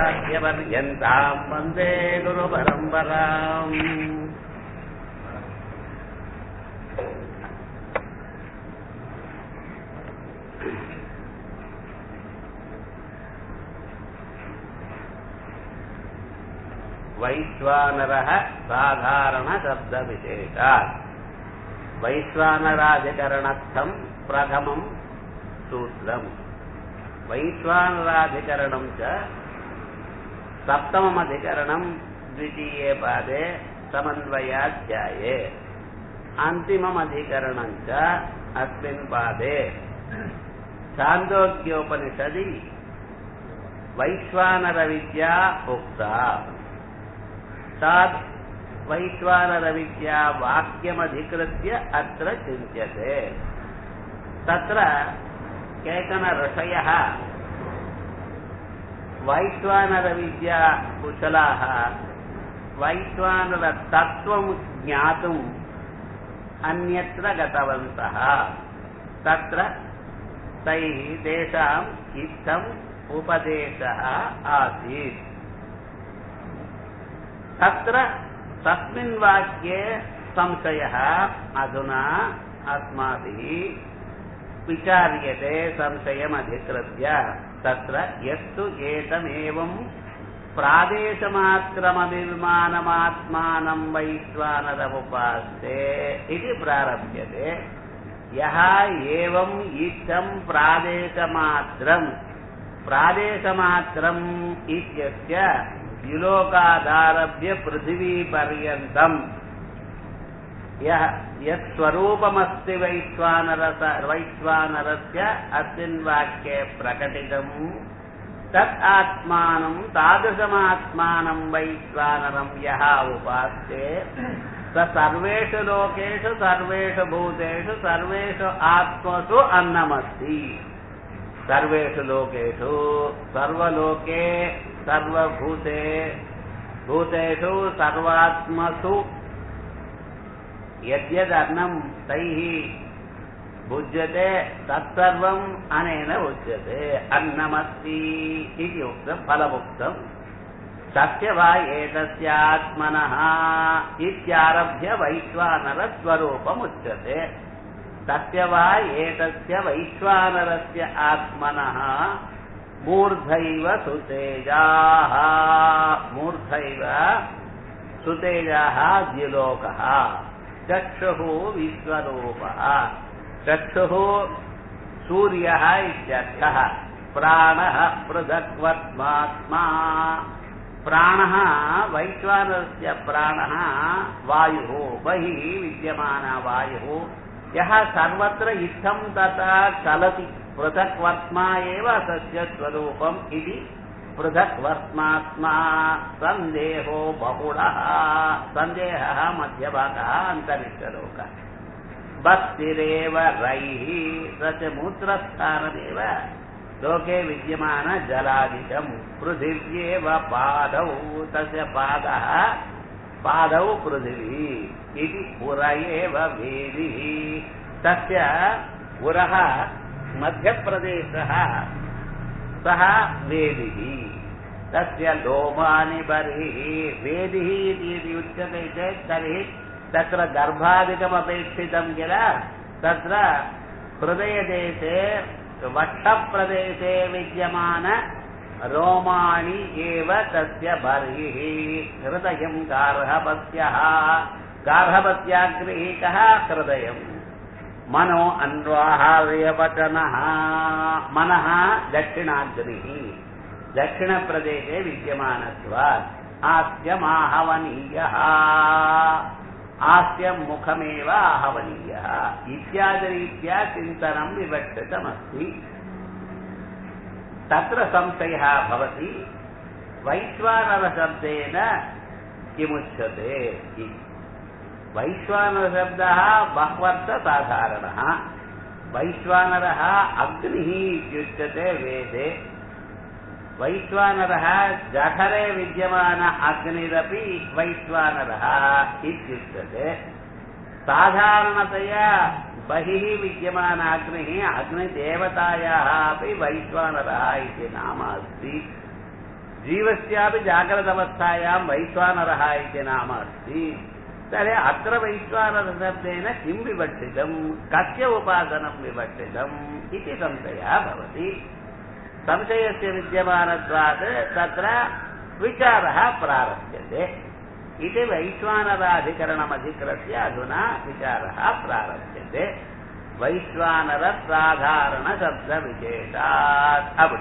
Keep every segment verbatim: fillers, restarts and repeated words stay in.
आचार्यपर्यन्ताम् वन्दे गुरुपरम्पराम्। वैश्वानरः साधारणशब्दविशेषात् वैश्वानराधिकरणस्थं प्रथमं सूत्रम्। वैश्वानराधिकरणं च सप्तममधिकरणं द्वितीये पादे समन्वयाध्याये, अन्तिममधिकरणं च अस्मिन् पादे। छान्दोग्योपनिषदि वैश्वानरविद्या उक्ता। तद् वैश्वानरविद्या वाक्यमधिकृत्य अत्र चिन्त्यते। तत्र केचन ऋषयः वैश्वानरविद्या कुशलाः वैश्वानरतत्त्वं ज्ञातुम् अन्यत्र गतवन्तः। तत्र तैः तेषाम् इत्थम् उपदेशः आसीत्। तत्र तस्मिन् वाक्ये संशयः अधुना अस्माभिः विचार्यते। संशयमधिकृत्य तत्र यस्तु एतमेवं प्रादेशमात्रमभिमानमात्मानं वैश्वानरमुपास्ते इति प्रारभ्यते। यः एवम् इत्थं प्रादेशमात्रम् प्रादेशमात्रम् इत्यस्य द्युलोकादारभ्य पृथिवीपर्यन्तम् यः यत्स्वरूपमस्ति वैश्वानरस वैश्वानरस्य अस्मिन् वाक्ये प्रकटितम् तत् आत्मानं तादृशमात्मानं वैश्वानरं यः उपास्ते स सर्वेषु लोकेषु सर्वेषु भूतेषु सर्वेषु आत्मसु अन्नमस्ति। सर्वेषु लोकेषु सर्वलोके सर्वभूते भूतेषु सर्वात्मसु यद्यदन्नं तैः भुज्यते तत्सर्वम् अनेन उच्यते। अन्नमस्ति इति उक्तं फलमुक्तं। तस्य वा एतस्यात्मनः इत्यारभ्य वैश्वानरस्वरूपमुच्यते। तस्य वा एतस्य वैश्वानरस्य आत्मनः मूर्धैव सुतेजाः मूर्धैव सुतेजाः द्युलोकः। चक्षुः विश्वरूपः। चक्षुः सूर्यः इत्यर्थः। प्राणः पृथक्त्वात्मा। प्राणः वैश्वानरस्य प्राणः वायुः, बहिः विद्यमानः वायुः, यः सर्वत्र इत्थं तथा चलति। पृथक्त्वात्मा एव तस्य स्वरूपम् इति पृथक्त्वात्मात्मा। सन्देहो बहुलः। सन्देहः मध्यभागः अन्तरिक्षलोकः। बस्तिरेव रैः स च मूत्रस्थानमेव लोके विद्यमान जलादिकम्। पृथिव्येव पादौ तस्य पादः पादौ पृथिवी इति पुर एव वेदिः। तस्य पुरः मध्यप्रदेशः सः वेदिः। तस्य लोमानि बर्हिः। वेदिः इति उच्यते चेत् तर्हि तत्र गर्भादिकमपेक्षितं किल। तत्र हृदयदेशे वक्षप्रदेशे विद्यमान रोमाणि एव तस्य बर्हिः। हृदयं गार्हपत्यः। गार्हपत्याग्निः हृदयम्। मनो अन्वाहार्यवचनः। मनः दक्षिणाग्निः। दक्षिणप्रदेशे विद्यमानत्वात् आस्यमाहवनीयः। आस्यं मुखमेव आहवनीयः इत्यादिरीत्या चिन्तनं विवक्षितमस्ति। तत्र संशयः भवति वैश्वानरशब्देन किमुच्यते इति। वैश्वानरशब्दः बह्वर्थसाधारणः। वैश्वानरः अग्निः इत्युच्यते वेदे। वैश्वानरः जठरे विद्यमान अग्निरपि वैश्वानरः इत्युच्यते। साधारणतया बहिः विद्यमान अग्निः अग्निदेवतायाः अपि वैश्वानरः इति नाम अस्ति। जीवस्यापि जाग्रदवस्थायां वैश्वानरः इति नाम अस्ति। तर्हि अत्र वैश्वानरशब्देन किं विवक्षितं, कस्य उपासनं विवक्षितम् इति संशयः भवति। संशयस्य विद्यमानत्वात् तत्र विचारः प्रारभ्यते इति वैश्वानराधिकरणमधिकृत्य अधुना विचारः प्रारभ्यते। வைஸ்வானரசாதாரணசப்தவிசேஷாத் அப்படி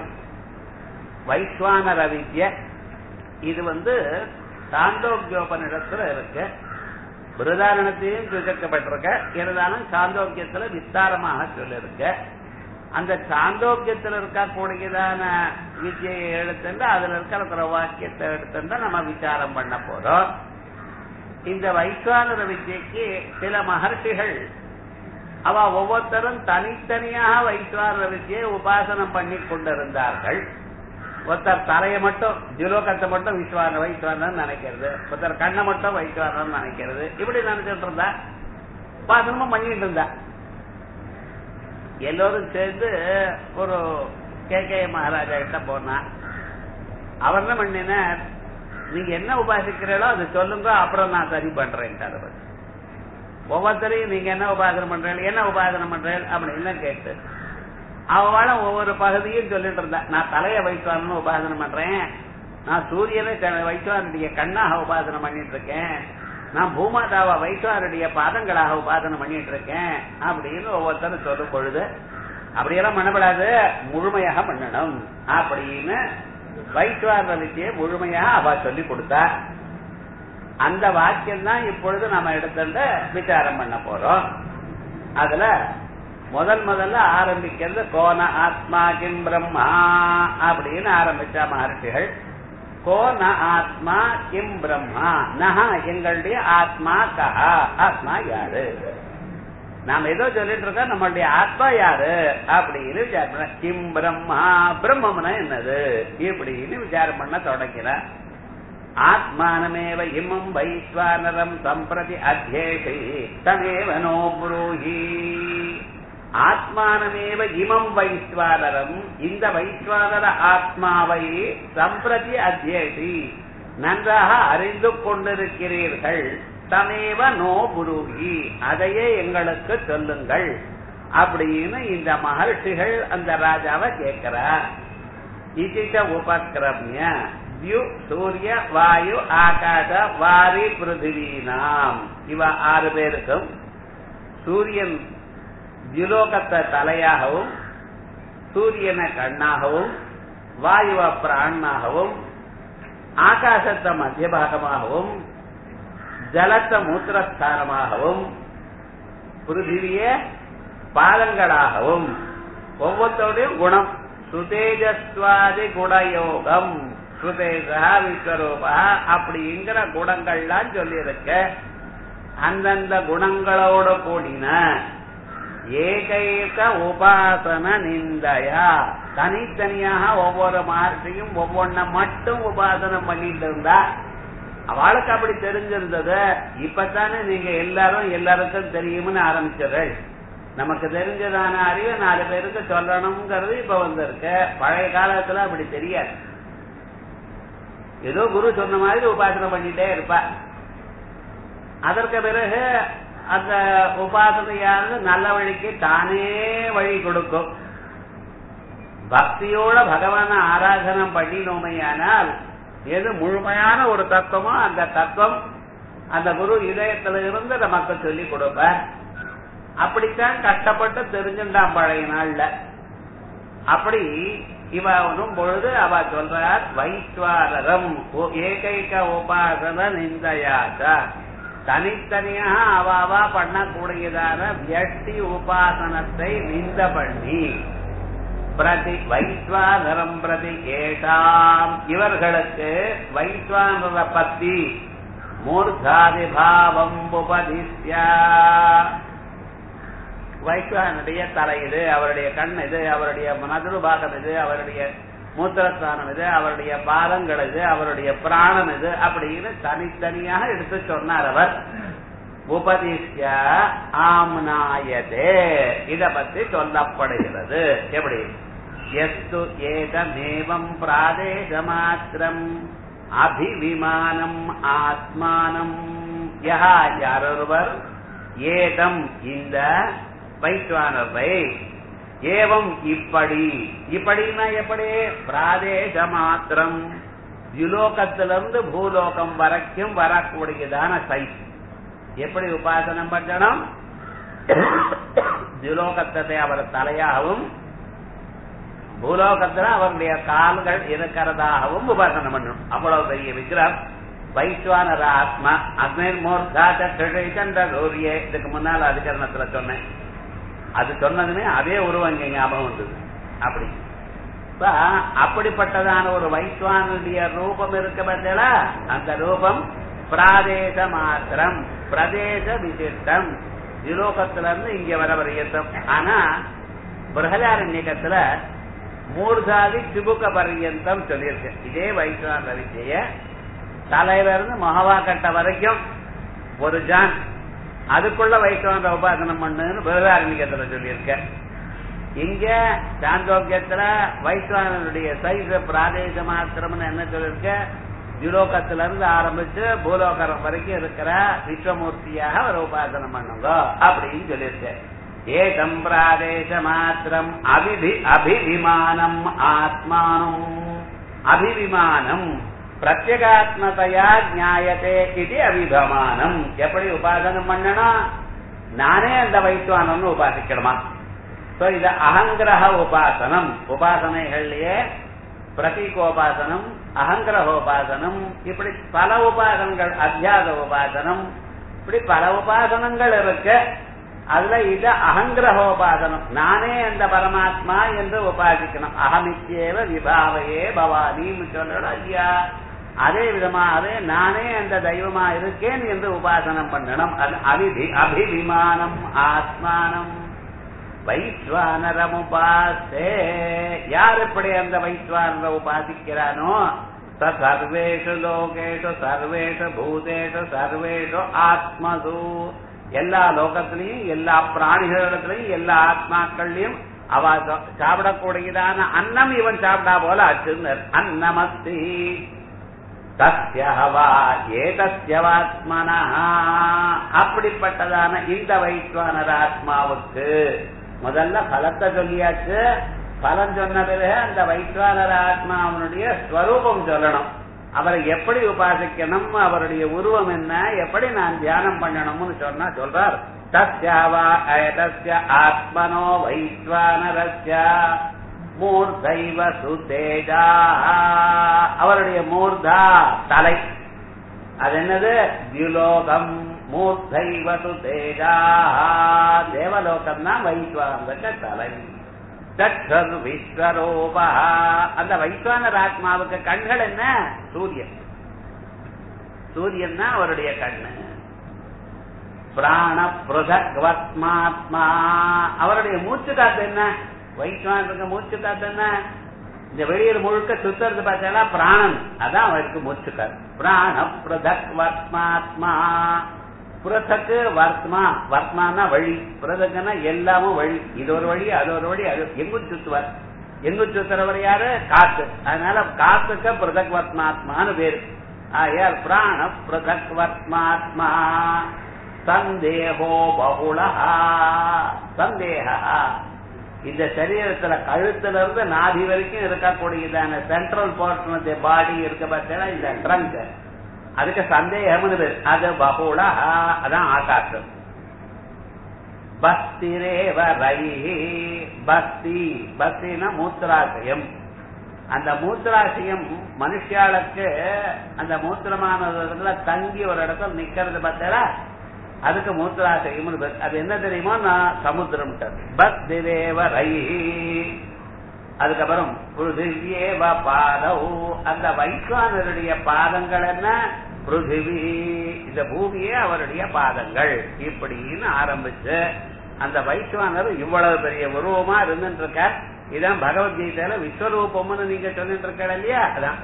வைஸ்வானர வித்யை இது வந்து சாந்தோக்கியோபனிடத்துல இருக்கு. பிருதாரணத்தையும் சுருக்கப்பட்டிருக்க, இருந்தாலும் சாந்தோக்கியத்துல விஸ்தாரமாக சொல்லிருக்க. அந்த சாந்தோக்கியத்தில் இருக்கக்கூடியதான வித்யை எடுத்துட்டு அதுல இருக்கிற வாக்கியத்தை எடுத்துட்டு நம்ம விசாரம் பண்ண போறோம். இந்த வைஸ்வானர வித்யைக்கு சில மகர்ஷிகள் அவ ஒவ்வொருத்தரும் தனித்தனியாக வைஸ்வானர வித்யை உபாசனம் பண்ணி கொண்டிருந்தார்கள். ஒருத்தர் தலையை மட்டும் ஜுலோகத்தை மட்டும் விஸ்வான வைஸ்வானன் நினைக்கிறது, ஒருத்தர் கண்ணை மட்டும் வைஸ்வானன் நினைக்கிறது. இப்படி நினைச்சிட்டு இருந்தா உபாசனமும் பண்ணிட்டு இருந்தா. எல்லோரும் சேர்ந்து ஒரு கே கே மகாராஜா கிட்ட போனா, அவர் என்ன பண்ணினார், நீங்க என்ன உபாசிக்கிறீங்களோ அது சொல்லுங்க, அப்புறம் நான் சரி பண்றேன். ஒவ்வொருத்தரையும் நீங்க என்ன உபாசனம் பண்றீங்க, என்ன உபாசனம் பண்றீங்க அப்படின்னு கேட்டு அவள ஒவ்வொரு பகுதியும் சொல்லிட்டு இருந்தா. நான் தலைய வைஸ்வானன்னு உபாசனம் பண்றேன், நான் சூரியனை வைஸ்வானுடைய கண்ணாக உபாசனம் பண்ணிட்டு இருக்கேன், நான் பூமாதாவா வைஸ்வானுடைய பாதங்களாக உபாசனம் பண்ணிட்டு இருக்கேன் அப்படின்னு ஒவ்வொருத்தரும் சொல்லும் பொழுது, அப்படியெல்லாம் பண்ணப்படாது, முழுமையாக பண்ணணும் அப்படின்னு வைஸ்வான வித்தியை முழுமையாக அவ சொல்லி கொடுத்தா. அந்த வாக்கியம் தான் இப்பொழுது நம்ம எடுத்துட்டு விசாரம் பண்ண போறோம். அதுல முதல் முதல்ல ஆரம்பிக்கிறது கோன ஆத்மா கிம் பிரம்மா அப்படின்னு ஆரம்பிச்சா மகர்ஷிகள். கோன ஆத்மா கிம் பிரம்மா, நஹா எங்களுடைய ஆத்மா கஹா, ஆத்மா யாரு, நாம ஏதோ சொல்லிட்டு இருக்கோம், நம்மளுடைய ஆத்மா யாரு அப்படின்னு விசாரம் பண்ண. கிம் பிரம்மா, பிரம்மம்னா என்னது இப்படின்னு விசாரம் பண்ண தொடங்கின. ஆத்மானமேவ இமம் வைஸ்வானரம் சம்பிரதி அத்யேஷி தமேவ நோ புரூஹி. ஆத்மானமேவ இமம் வைஸ்வானரம், இந்த வைஸ்வானர ஆத்மாவை சம்பிரதி அத்யேஷி நன்றாக அறிந்து கொண்டிருக்கிறீர்கள். தமேவ நோ புரூஹி, அதையே எங்களுக்கு சொல்லுங்கள் அப்படின்னு இந்த மகர்ஷிகள் அந்த ராஜாவை கேட்கிறார். இதிச்ச உபக்கிரமிய தியு சூரிய வாயு ஆகாச வாரி பிருத்திவீனாம், இவ ஆறு பேருக்கும் சூரியன் தியுலோகத்தை தலையாகவும், சூரியனை கண்ணாகவும், வாயுவ பிராணனாகவும், ஆகாசத்தை மத்திய பாகமாகவும், ஜலத்தை மூத்திரஸ்தானமாகவும், பிருத்திவிய பாதங்களாகவும், ஒவ்வொருத்தோடையும் குணம் சுதேஜஸ்வாதி குணயோகம், சுதேஜா விஸ்வரூபா அப்படிங்கிற குணங்கள்லாம் சொல்லி இருக்க. அந்தந்த குணங்களோடு கூடின ஏகைக உபாசன நிந்தையா, தனித்தனியாக ஒவ்வொரு மகர்ஷியும் ஒவ்வொன்ன மட்டும் உபாசனம் பண்ணிட்டு இருந்தா அவளுக்கு அப்படி தெரிஞ்சிருந்தது. இப்பத்தானே நீங்க எல்லாரும் எல்லாருக்கும் தெரியும்னு ஆரம்பிச்சது. நமக்கு தெரிஞ்சதான அறிவை நாலு பேருக்கு சொல்லணுங்கிறது இப்ப வந்திருக்கு. பழைய காலத்துல அப்படி தெரியாது. ஏதோ குரு சொன்ன மாதிரி உபாசனை பண்ணிட்டே இருப்பா. அதற்கு பிறகு அந்த உபாசனையானது நல்ல வழிக்கு தானே வழி கொடுக்கும். பக்தியோட பகவான ஆராதனம் பண்ணினோமையானால் எது முழுமையான ஒரு தத்துவமோ அந்த தத்துவம் அந்த குரு இதயத்துல இருந்து நமக்கு சொல்லி கொடுப்பார். அப்படித்தான் கஷ்டப்பட்டு தெரிஞ்சுட்டான் பழைய நாள்ல. அப்படி இவ வரும் பொழுது அவ சொல்றார், வைஸ்வானரம் ஏகைக உபாசன நிந்தையாச்ச, தனித்தனியாக அவாவா பண்ணக்கூடியதான வியஷ்டி உபாசனத்தை நிந்த பண்ணி பிரதி வைஸ்வானரம் பிரதி ஏஷாம், இவர்களுக்கு வைஸ்வானர பத்தி மூர்தாதிபாவம் உபதிஷ்யா, வைஸ்வானுடைய தலை இது, அவருடைய கண் இது, அவருடைய மதுபாகம் இது, அவருடைய மூத்திரஸ்தானம் இது, அவருடைய பாதங்கள் இது, அவருடைய பிராணம் இது அப்படின்னு தனித்தனியாக எடுத்து சொன்னார் அவர். உபதிஷ்ய ஆம்னாயதே, இத பத்தி சொல்லப்படுகிறது. எப்படி எஸ்து ஏதமேவம் பிராதேசமாத்திரம் அபிவிமானம் ஆத்மானம் யஹா யாரொருவர் ஏதம் இந்த வைஸ்வானரை ஏவம் இப்படி இப்படின்னா எப்படி பிராதேச மாத்திரம் யுலோகத்திலிருந்து பூலோகம் வரைக்கும் வரக்கூடியதான சைஸ் எப்படி உபாசனம் பண்ணணும் யுலோகத்தை அவர் தலையாகவும் பூலோகத்துல அவருடைய கால்கள் இருக்கிறதாகவும் உபாசனம் பண்ணணும். அவ்வளவு பெரிய விக்கிரம் வைஸ்வானர ஆத்மா அக்னேர் மூர்த்திய இதுக்கு முன்னால அதிகரணத்துல சொன்னேன். அது சொன்னதுமே அதே உருவம் இங்க ஞாபகம் வந்தது. அப்படி அப்படிப்பட்டதான ஒரு வைஸ்வானுடைய ரூபம் இருக்க பார்த்தா அந்த ரூபம் பிராதேச மாத்திரம் பிரதேச விசிஷ்டம் யுலோகத்திலிருந்து இங்க வர பரியந்தம். ஆனா பிரகதாரண்யத்துல மூர்தாதி சிபுக பரியந்தம் சொல்லியிருக்கு. இதே வைஸ்வான விஜய தலையிலிருந்து மகவா கட்ட வரைக்கும் ஒரு ஜான் அதுக்குள்ள வைஸ்வான உபாசனம் பண்ணுன்னு பிரகதாரண்யத்துல சொல்லியிருக்க. இங்க சாந்தோக்கியத்துல வைஸ்வானுடைய சைஸ் பிராதேச மாத்திரம்னு என்ன சொல்லிருக்க யுலோகத்தில இருந்து ஆரம்பிச்சு பூலோகரம் வரைக்கும் இருக்கிற விஸ்வமூர்த்தியாக ஒரு உபாசனம் பண்ணுங்க அப்படின்னு சொல்லியிருக்க. ஏகம் பிராதேச மாத்திரம் அபிதி அபிவிமானம் ஆத்மானம் அபிவிமானம் பிரத்யேகாத்மதையா ஞாயத்தே இது அபிதமானம். எப்படி உபாசனம் பண்ணணும் நானே அந்த வைஸ்வானம்னு உபாசிக்கணுமா? இது அகங்கிரக உபாசனம். உபாசனைகள்லயே பிரதீகோபாசனம் அகங்கிரகோபாசனம் இப்படி பல உபாசனங்கள் அத்தியாச உபாசனம் இப்படி பல உபாசனங்கள் இருக்கு. அதுல இது அகங்கிரகோபாசனம் நானே அந்த பரமாத்மா என்று உபாசிக்கணும். அகமித்யேவ விபாவையே பவானின்னு சொல்லணும் ஐயா. அதே விதமாகவே நானே அந்த தெய்வமா இருக்கேன் என்று உபாசனம் பண்ணணும். அது அபிதி அபிவிமானம் ஆத்மானம் வைஸ்வானரம் உபாசே. யார் எப்படி அந்த வைஸ்வானர உபாசிக்கிறானோ சர்வேஷு லோகேஷு சர்வேஷு பூதேஷு சர்வேஷு ஆத்மது எல்லா லோகத்திலையும் எல்லா பிராணிகளிடத்திலையும் எல்லா ஆத்மாக்கள்லயும் அவ சாப்பிடக்கூடியதான அன்னம் இவன் சாப்பிடா போல ஆச்சு. அன்னமஸ்தி தஸ்யவா ஏதஸ்யவாத்மனா. அப்படிப்பட்டதான இந்த வைஸ்வானர ஆத்மாவுக்கு முதல்ல பலத்தை சொல்லியாச்சு. பலன் சொன்ன பிறகு அந்த வைஸ்வானர ஆத்மாவனுடைய ஸ்வரூபம் சொல்லணும். அவரை எப்படி உபாசிக்கணும், அவருடைய உருவம் என்ன, எப்படி நான் தியானம் பண்ணணும்னு சொன்னா சொல்றார். தஸ்யாவா ஏதஸ்ய ஆத்மனோ வைஸ்வானரஸ்ய மூர்த்தைவ சுதேஜா. அவருடைய மூர்தா தலை அது என்னது தியுலோகம். மூர்த்தைவ சுதேஜா தேவலோகம் தான் வைஸ்வானர தலை. விஸ்வரூபா அந்த வைஸ்வானர ஆத்மாவுக்கு கண்கள் என்ன சூரியன். சூரியன் தான் அவருடைய கண்ணு. பிராண புருஷக்வத்மாத்மா அவருடைய மூச்சு காத்து என்ன வைஸ்வானருக்கு மூச்சு காத்து என்ன இந்த வெளியில் முழுக்க சுத்துறது பார்த்தா பிராணன் அதான் அவருக்கு மூச்சு காத்து. பிராண புருஷக்வத்மாத்மா புறத்துக்கு வர்த்மா வர்த்மானா வழி புறத்துக்குன்னா எல்லாமும் வழி. இது ஒரு வழி அது ஒரு வழி அது எங்கும் சுத்துவார். எங்கும் சுத்துறவர் யாரு காத்து. அதனால காத்துக்கு பிரதக்வத்மாத்மான்னு பேரு. ஆயார் பிராண பிரதக்வத்மாத்மா சந்தேகோ பகுளா. சந்தேக இந்த சரீரத்துல கழுத்துல இருந்து நாதி வரைக்கும் இருக்கக்கூடியதான central portion of the body இருக்க பார்த்தா இந்த ட்ரங்க் அதுக்கு சந்தேகம்னு பேர். அது பகுளா அதான் ஆகாசம். பஸ்திரேவ ரைஹி பஸ்தி பஸ்தினா மூத்திராசயம். அந்த மூத்திராசயம் மனுஷாளுக்கு அந்த மூத்திரமான இடத்துல தங்கி ஒரு இடத்துல நிக்கிறது பார்த்தா அதுக்கு மூத்திராசயம். அது என்ன தெரியுமோ நான் சமுத்திரம். பஸ்திரேவ ரைஹி. அதுக்கப்புறம் பிருத்திவியேவ பாதௌ அந்த வைஸ்வானருடைய பாதங்கள் என்ன பிருத்திவி இந்த பூமியே அவருடைய பாதங்கள் இப்படின்னு ஆரம்பிச்சு அந்த வைஸ்வானர் இவ்வளவு பெரிய உருவமா இருந்துட்டு இருக்க. இதான் பகவத்கீதையில விஸ்வரூபம்னு நீங்க சொல்லிட்டு இருக்க இல்லையா. அதான்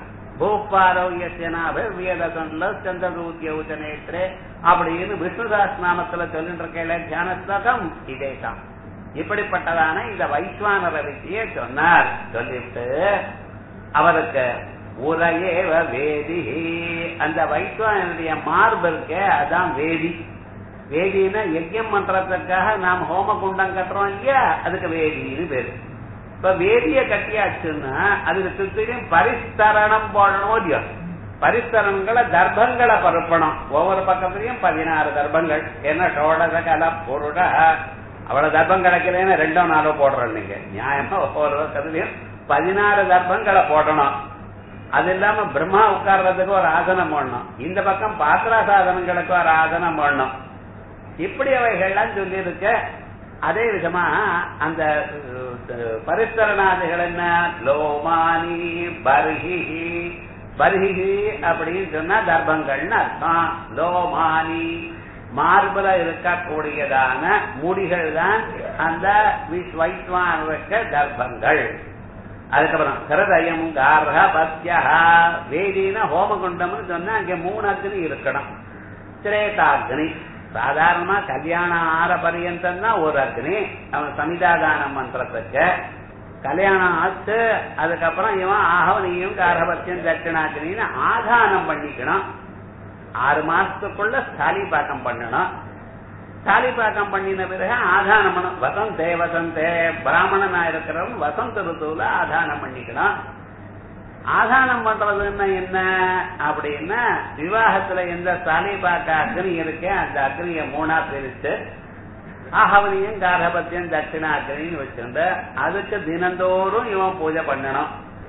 பூப்பாரோக்கியனேற்றே அப்படின்னு விஷ்ணுதாஸ் நாமத்துல சொல்லிட்டு இருக்க தியான ஸ்லோகம் இதேதான். இப்படிப்பட்டதான இந்த வைஸ்வானர வித்தியை சொன்னார். சொல்லிவிட்டு அவருக்கு உரையேவ வேதி, அந்த வைஸ்வானுடைய மார்பு இருக்க அதான் வேதி. வேதினா யஜ்யம் பண்றதுக்காக நாம் ஹோம குண்டம் கட்டுறோம் இல்லையா, அதுக்கு வேதின்னு பேரு. இப்ப வேதிய கட்டியாச்சுன்னா அதுக்கு சுத்திலும் பரிஸ்தரணம் போடணும் இல்லையா, பரிஸ்தரங்களை தர்ப்பங்களை பரப்பணும். ஒவ்வொரு பக்கத்துலயும் பதினாறு தர்ப்பங்கள். என்ன சோடச கல பொருட அவ்வளவு தர்ப்பம் கிடைக்கலன்னு ரெண்டோ நாளோ போடுறோம். நீங்க நியாயமா ஒவ்வொரு பக்கத்துலயும் பதினாறு தர்ப்பங்களை போடணும். அது இல்லாம பிரம்மா உட்கார்றதுக்கு ஒரு ஆசனம் போடணும். இந்த பக்கம் பாத்திரா சாதனங்களுக்கு ஒரு ஆசனம் போடணும். இப்படி அவைகள்லாம் சொல்லி இருக்க. அதே விதமா அந்த பரிஸ்தரணாதிகள் என்ன, லோமானி பர்ஹி, பர்ஹி அப்படின்னு சொன்னா தர்ப்பங்கள்னு அர்த்தம். லோமானி மார்புல இருக்கக்கூடியதான முடிகள் தான் அந்த வைஸ்வானுக்க தர்ப்பங்கள். அதுக்கப்புறம் ஹிருதயம் கார்ஹபத்யா, வேதினா ஹோமகுண்டம்னு சொன்னா அங்க மூணு அக்னி இருக்கணும். திரேதாக்னி சாதாரணமா கல்யாணம் ஆற பரியந்தம் தான் ஒரு அக்னி. அவன் சமிதாதானம் மந்திரத்துக்கு கல்யாணம் ஆச்சு. அதுக்கப்புறம் இவன் ஆகவனியும் கார்ஹபத்தியம் தட்சிணாக்னின்னு ஆதானம் பண்ணிக்கணும். ஆறு மாசத்துக்குள்ள ஸ்தாலிபாக்கம் பண்ணணும். ஸ்தாலிபாக்கம் பண்ணின பிறகு ஆதானம் பண்ணணும். வசந்தே வசந்தே பிராமணனா இருக்கிறவன் வசந்த ருத்துவுல ஆதானம் பண்ணிக்கணும். ஆதானம் பண்றதுன்னா என்ன அப்படின்னா, விவாகத்துல எந்த ஸ்தாலிபாக்க அக்னி இருக்கே அந்த அக்னிய மூணா பிரிச்சு ஆகவனியும் கார்ஹபத்தியம் தட்சிணா அக்னின்னு வச்சிருந்து அதுக்கு தினந்தோறும் இவன் பூஜை பண்ணணும்.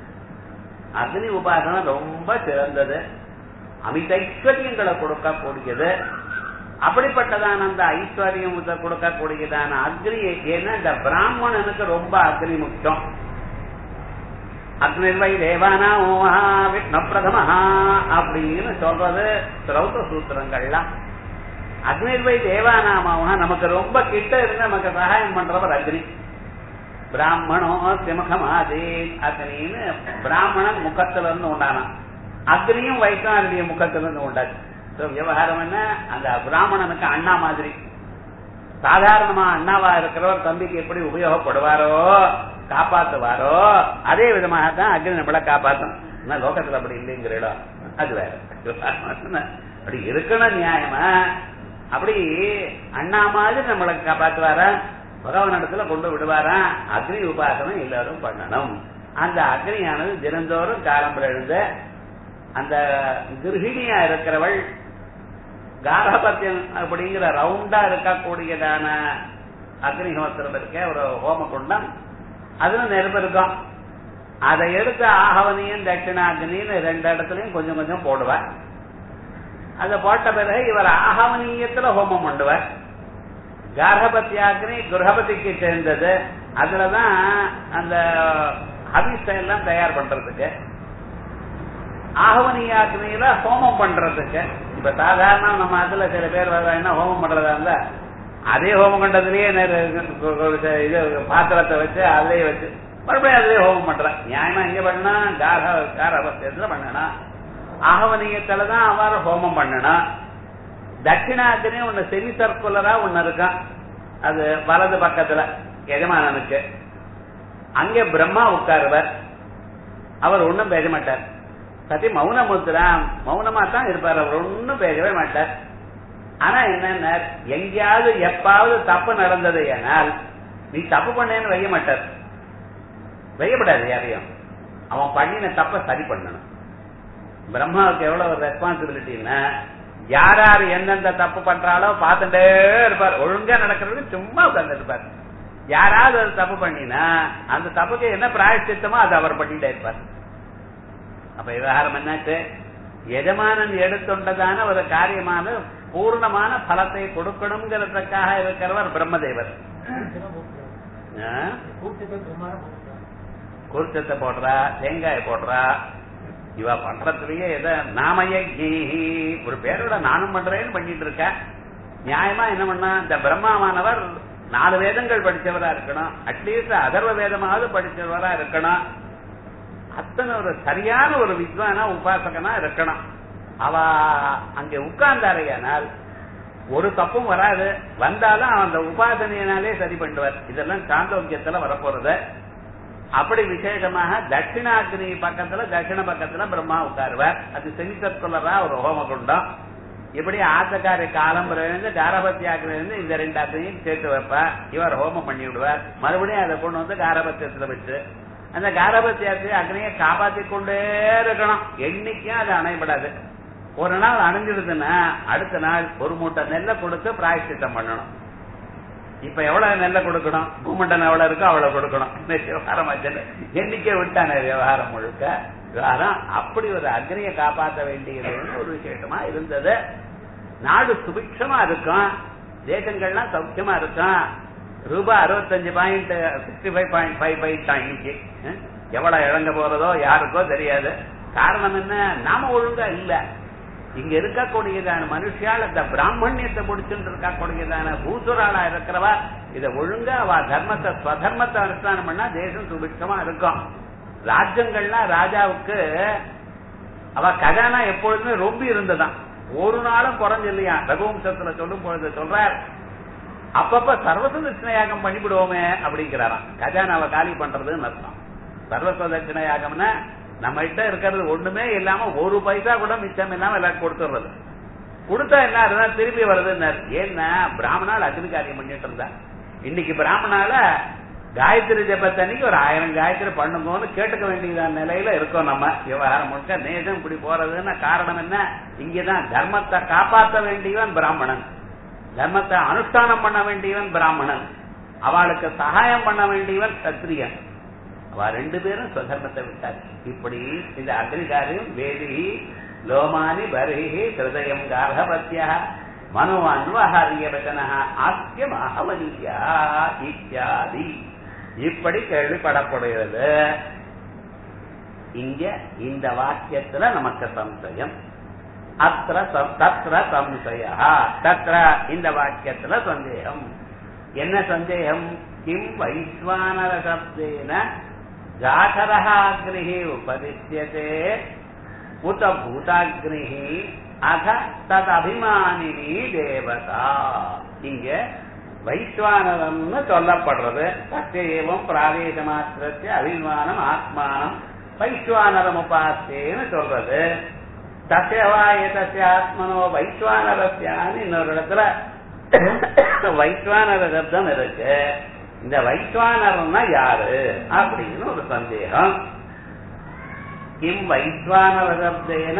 அக்னி உபாசனை ரொம்ப சிறந்தது, அமித ஐஸ்வர்யங்களை கொடுக்கக்கூடியது. அப்படிப்பட்டதான அந்த ஐஸ்வர்யம் கொடுக்கக்கூடியதான அக்னி, ஏன்னா இந்த பிராமணனுக்கு ரொம்ப அக்னி முக்கியம். அக்னிர்வை தேவானா விஷ்ணு பிரதமஹா அப்படின்னு சொல்றது ஸ்ரௌத சூத்திரங்கள்லாம். அக்னிர்வை தேவானாமாவா நமக்கு ரொம்ப கிட்ட இருந்து நமக்கு சகாயம் பண்றவர் அக்னி. பிராமணோ சிமுகமாதே அக்னின்னு பிராமணன் முகத்துல இருந்து உண்டானான், அக்னியும் வைஷ்ணவனுடைய முகத்துல இருந்து உண்டாச்சு. விவகாரம் என்ன, அந்த பிராமணனுக்கு அண்ணா மாதிரி. சாதாரணமா அண்ணாவா இருக்கிறவர் தம்பிக்கு எப்படி உபயோகப்படுவாரோ காப்பாத்துவாரோ அதே விதமாக தான் அக்னி நம்மள காப்பாத்தணும். லோகத்துல அப்படி இல்லைங்கிற இடம் அது வேற. அப்படி இருக்கணும் நியாயமா. அப்படி அண்ணா மாதிரி நம்மளை காப்பாத்துவாரா, பகவான் இடத்துல கொண்டு விடுவாரா. அக்னி உபாசனம் எல்லாரும் பண்ணணும். அந்த அக்னியானது தினந்தோறும் காலம்புல எழுந்த அந்த கிருஹிணியா இருக்கிறவள் கார்ஹபத்தியம் அப்படிங்கிற ரவுண்டா இருக்கக்கூடியதான அக்னிஹோத்திரம் இருக்க ஒரு ஹோம குண்டம், அதுல நெருப்பு இருக்கும். அதை எடுத்து ஆகவனியும் தட்சிணாக்னின்னு ரெண்டு இடத்துலயும் கொஞ்சம் கொஞ்சம் போடுவார். அதை போட்ட பிறகு இவர் ஆகவனீயத்துல ஹோமம் பண்ணுவார். கார்ஹபத்தியாக்னி குருஹபதிக்கு சேர்ந்தது. அதுலதான் அந்த ஹவிஸை எல்லாம் தயார் பண்றதுக்கு, ஆகவனியாக்னியில ஹோமம் பண்றதுக்கு. இப்ப சாதாரண நம்ம அதுல சில பேர் என்ன ஹோமம் பண்றதா இருந்தா அதே ஹோமம் கண்டதுலயே இது பாத்திரத்தை வச்சு அதிலேயே வச்சு மறுபடியும் அதிலே ஹோமம் பண்றேன். நியாயமா எங்க பண்ணா கார காரபத்தியத்துல பண்ணணும். ஆகவனியத்துலதான் அவர் ஹோமம் பண்ணணும். தட்சிணாக்னி ஒண்ணு செமி சர்க்குலரா ஒண்ணு இருக்கான், அது வலது பக்கத்துல எஜமானனுக்கு. அங்கே பிரம்மா உட்காருவர். அவர் ஒன்னும் பேச மாட்டார். சத்தி மௌனமுத்திராம், மௌனமா தான் இருப்பார். அவர் ஒன்னும் பேசவே மாட்டார். ஆனா என்ன, எங்கேயாவது எப்பாவது தப்பு நடந்தது ஏனால் நீ தப்பு பண்ணேன்னு வைய மாட்டார், வையப்படாது யாரையும். அவன் பண்ணின தப்ப சரி பண்ணணும். பிரம்மாவுக்கு எவ்வளவு ஒரு ரெஸ்பான்சிபிலிட்டின்னா, யார் யார் எந்தெந்த தப்பு பண்றாலோ பார்த்துட்டே இருப்பார். ஒழுங்கா நடக்கிறது சும்மா உட்கார்ந்து இருப்பார். யாராவது ஒரு தப்பு பண்ணினா அந்த தப்புக்கு என்ன பிராயச்சித்தமோ அதை அவர் பண்ணிட்டே இருப்பார். அப்ப விவகாரம் என்னாச்சு, எஜமானன் எடுத்துள்ளதான ஒரு காரியமான பூர்ணமான பலத்தை கொடுக்கணுங்கிறதுக்காக இருக்கிறவர் பிரம்மதேவர். கூர்ச்சத்தை போடுறா, தேங்காய் போடுறா, இவ பண்றதுலயே எத நாமய ஒரு பேரோட நானும் பண்றேன்னு பண்ணிட்டு இருக்க. நியாயமா என்ன பண்ணா, இந்த பிரம்மாவானவர் நாலு வேதங்கள் படிச்சவரா இருக்கணும், அட்லீஸ்ட் அதர்வ வேதமாவது படிச்சவரா இருக்கணும். அத்தனை ஒரு சரியான ஒரு வித்வானா உபாசகனா இருக்கணும். அவ அங்கே உட்கார்ந்தாரையானால் ஒரு தப்பும் வராது, வந்தாலும் அந்த உபாசனையினாலே சரி பண்ணுவார். இதெல்லாம் சாந்தோக்கியத்துல வரப்போறது. அப்படி விசேஷமாக தட்சிணாகினி பக்கத்துல தட்சிண பக்கத்துல பிரம்மா உட்காருவார். அது செமிசர்க்குலரா ஒரு ஹோமகுண்டம். இப்படி ஆத்தக்காரி காலம்புறது காரபத்தியாக்கிலிருந்து இந்த ரெண்டு அக்னியும் சேர்த்து வைப்பார். இவர் ஹோமம் பண்ணி விடுவார். மறுபடியும் அதை கொண்டு வந்து காரபத்தியத்துல வச்சு அந்த காரபத்தியத்தை அக்னியை காப்பாத்தி கொண்டே இருக்கணும். என்னைக்கும் அது அணைபடாது. ஒரு நாள் அணைஞ்சிடுதுன்னா அடுத்த நாள் ஒரு மூட்டை நெல்லை கொடுத்து பிராயச்சித்தம் பண்ணணும். இப்ப எவ்வளவு நெல்லை கொடுக்கணும், பூமண்டன் எவ்வளவு இருக்கோ அவ்வளவு கொடுக்கணும். விவகாரம் எண்ணிக்கை விட்டான விவகாரம் முழுக்க விவகாரம். அப்படி ஒரு அக்னியை காப்பாற்ற வேண்டியது ஒரு விசேஷமா இருந்தது. நாடு சுபிக்ஷமா இருக்கும், தேசங்கள்லாம் சௌக்கியமா இருக்கும். ரூபாய் அறுபத்தஞ்சு point sixty five point five போயிட்டான் இன்னைக்கு. எவ்வளவு இழங்க போறதோ யாருக்கோ தெரியாது. காரணம் என்ன, நாம ஒழுங்கா இல்ல. இங்க இருக்கக்கூடியதான மனுஷியால் இந்த பிராமணியத்தை முடிச்சுட்டு இருக்கக்கூடியதான பூசுராளா இருக்கிறவா இதை ஒழுங்கா அவ தர்மத்தை ஸ்வதர்மத்தை அனுஷ்டானம் பண்ணா தேசம் சுபிக்ஷமா இருக்கும். ராஜ்யங்கள்லாம் ராஜாவுக்கு அவ கஜானா எப்பொழுதுமே ரொம்ப இருந்ததான், ஒரு நாளும் குறைஞ்சு இல்லையா. ரகுவம்சத்துல சொல்லும் பொழுது சொல்றார், அப்பப்ப சர்வசதட்சிண யாகம் பண்ணிவிடுவோமே அப்படிங்கிறாராம். கஜானாவை காலி பண்றதுன்னு அர்த்தம். சர்வசதட்சிண யாகம்னா நம்ம கிட்ட இருக்கிறது ஒண்ணுமே இல்லாம ஒரு பைசா கூட மிச்சம் இல்லாம எல்லாரும் கொடுத்துடுறது. கொடுத்தா என்ன இருந்தா திருப்பி வருதுன்னு. ஏன்னா பிராமணால் அக்னி காரியம் பண்ணிட்டு இருந்தா. இன்னைக்கு பிராமணால காயத்ரி ஜபத்தன்னைக்கு ஒரு ஆயிரம் காயத்ரி பண்ணுங்கன்னு கேட்டுக்க வேண்டியதான நிலையில இருக்கோம் நம்ம. விவகாரம் முழுக்க நேசம் இப்படி போறதுன்னு காரணம் என்ன, இங்கதான் தர்மத்தை காப்பாற்ற வேண்டியவன் பிராமணன், தர்மத்தை அனுஷ்டானம் பண்ண வேண்டியவன் பிராமணன், அவளுக்கு சகாயம் பண்ண வேண்டியவன் சத்திரியன். அவ ரெண்டு பேரும் சுதர்மத்தை விட்டார். இப்படி இந்த அக்னிகாரியம் வேதி லோமானி பரிஹி ஹிருதயம் கார்ஹபத்யா மனோன்வஹாரிய வச்சனா ஆஸ்யம் அஹவனியா இத்யாதி இப்படி கேள்விப்படப்படுகிறது. இங்க இந்த வாக்கியத்துல நமக்கு சம்சயம். அத்திர தத்ர சம்சய தத்ர இந்த வாக்கியத்துல சந்தேகம். என்ன சந்தேகம்? கிம் வைஸ்வானர சப்தேன ஜாகரஹ அக்னிஹி உபதிஷ்யதே உத பூதாக்னிஹி அத தத் அபிமானினி தேவதா. இங்க வைஸ்வானரம்னு சொல்லப்படுறது. சத்தியம் பிராதேச மாத்திரத்தை அபிமானம் ஆத்மானம் வைஸ்வானரம் உபாசேன்னு சொல்றது. தசவாயதஸ்ய ஆத்மனோ வைஸ்வானரஸ்யான்னு இன்னொரு இடத்துல வைஸ்வானர சப்தம் இருக்கு. இந்த வைஸ்வானரம்னா யாரு அப்படின்னு ஒரு சந்தேகம். கிம் வைஸ்வானர சப்தேன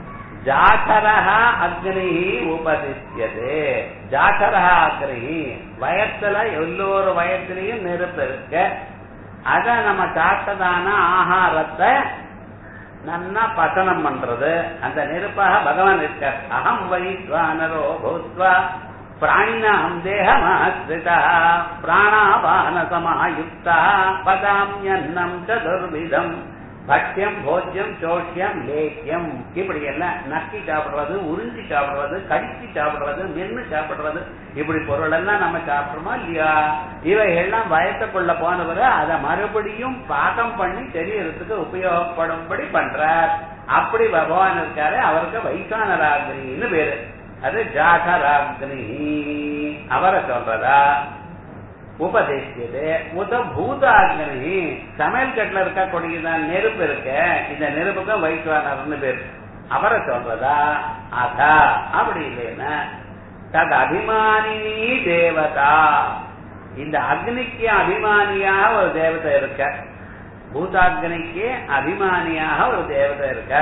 ஜாகரஹ அக்னிஹி உபதிஷ்யதே. ஜாகரஹ அக்னிஹி வயத்துல எல்லோரு வயத்திலையும் நெருப்பு இருக்கு. அத நம்ம சாப்பிட்டதான ஆகாரத்தை நன்னா பசனம் பண்றது. அந்த நெருப்பாக பகவான் இருக்க. அகம் வைஸ்வானரோ பூத்வா பிராணினாம் தேகமாஸ்ரிதா பிராணாபான சமாயுக்தா பதாம்யன்னம் சதுர்விதம் பட்சியம் போஜ்யம் சோஷ்யம் லேக்கியம். இப்படி எல்லாம் நக்கி சாப்பிடுறது, உறிஞ்சி சாப்பிடுறது, கடிச்சு சாப்பிடுறது, மென்னு சாப்பிடுறது, இப்படி பொருள் எல்லாம் நம்ம சாப்பிடுறோமா இல்லையா? இவைகள்லாம் வயத்துக்குள்ள போனவரை அதை மறுபடியும் பாகம் பண்ணி தெரியறதுக்கு உபயோகப்படும்படி பண்றார். அப்படி பகவான் இருக்காரு. அவருக்கு வைஸ்வானராக்னின்னு பேரு. அது ஜாகராக்னி அவரை சொல்றதா. உபதேசியது முத பூதாக்னி சமையல் கட்டில இருக்கக்கூடியதான் நெருப்பு இருக்க. இந்த நெருப்புக்கு வைஸ்வானர்னு பேரு. அவரை சொல்றதா. அதா அப்படி இல்லைன்னா தது அபிமானினி தேவதா. இந்த அக்னிக்கு அபிமானியாக ஒரு தேவதை இருக்க. பூதாக்னிக்கு அபிமானியாக ஒரு தேவதை இருக்க.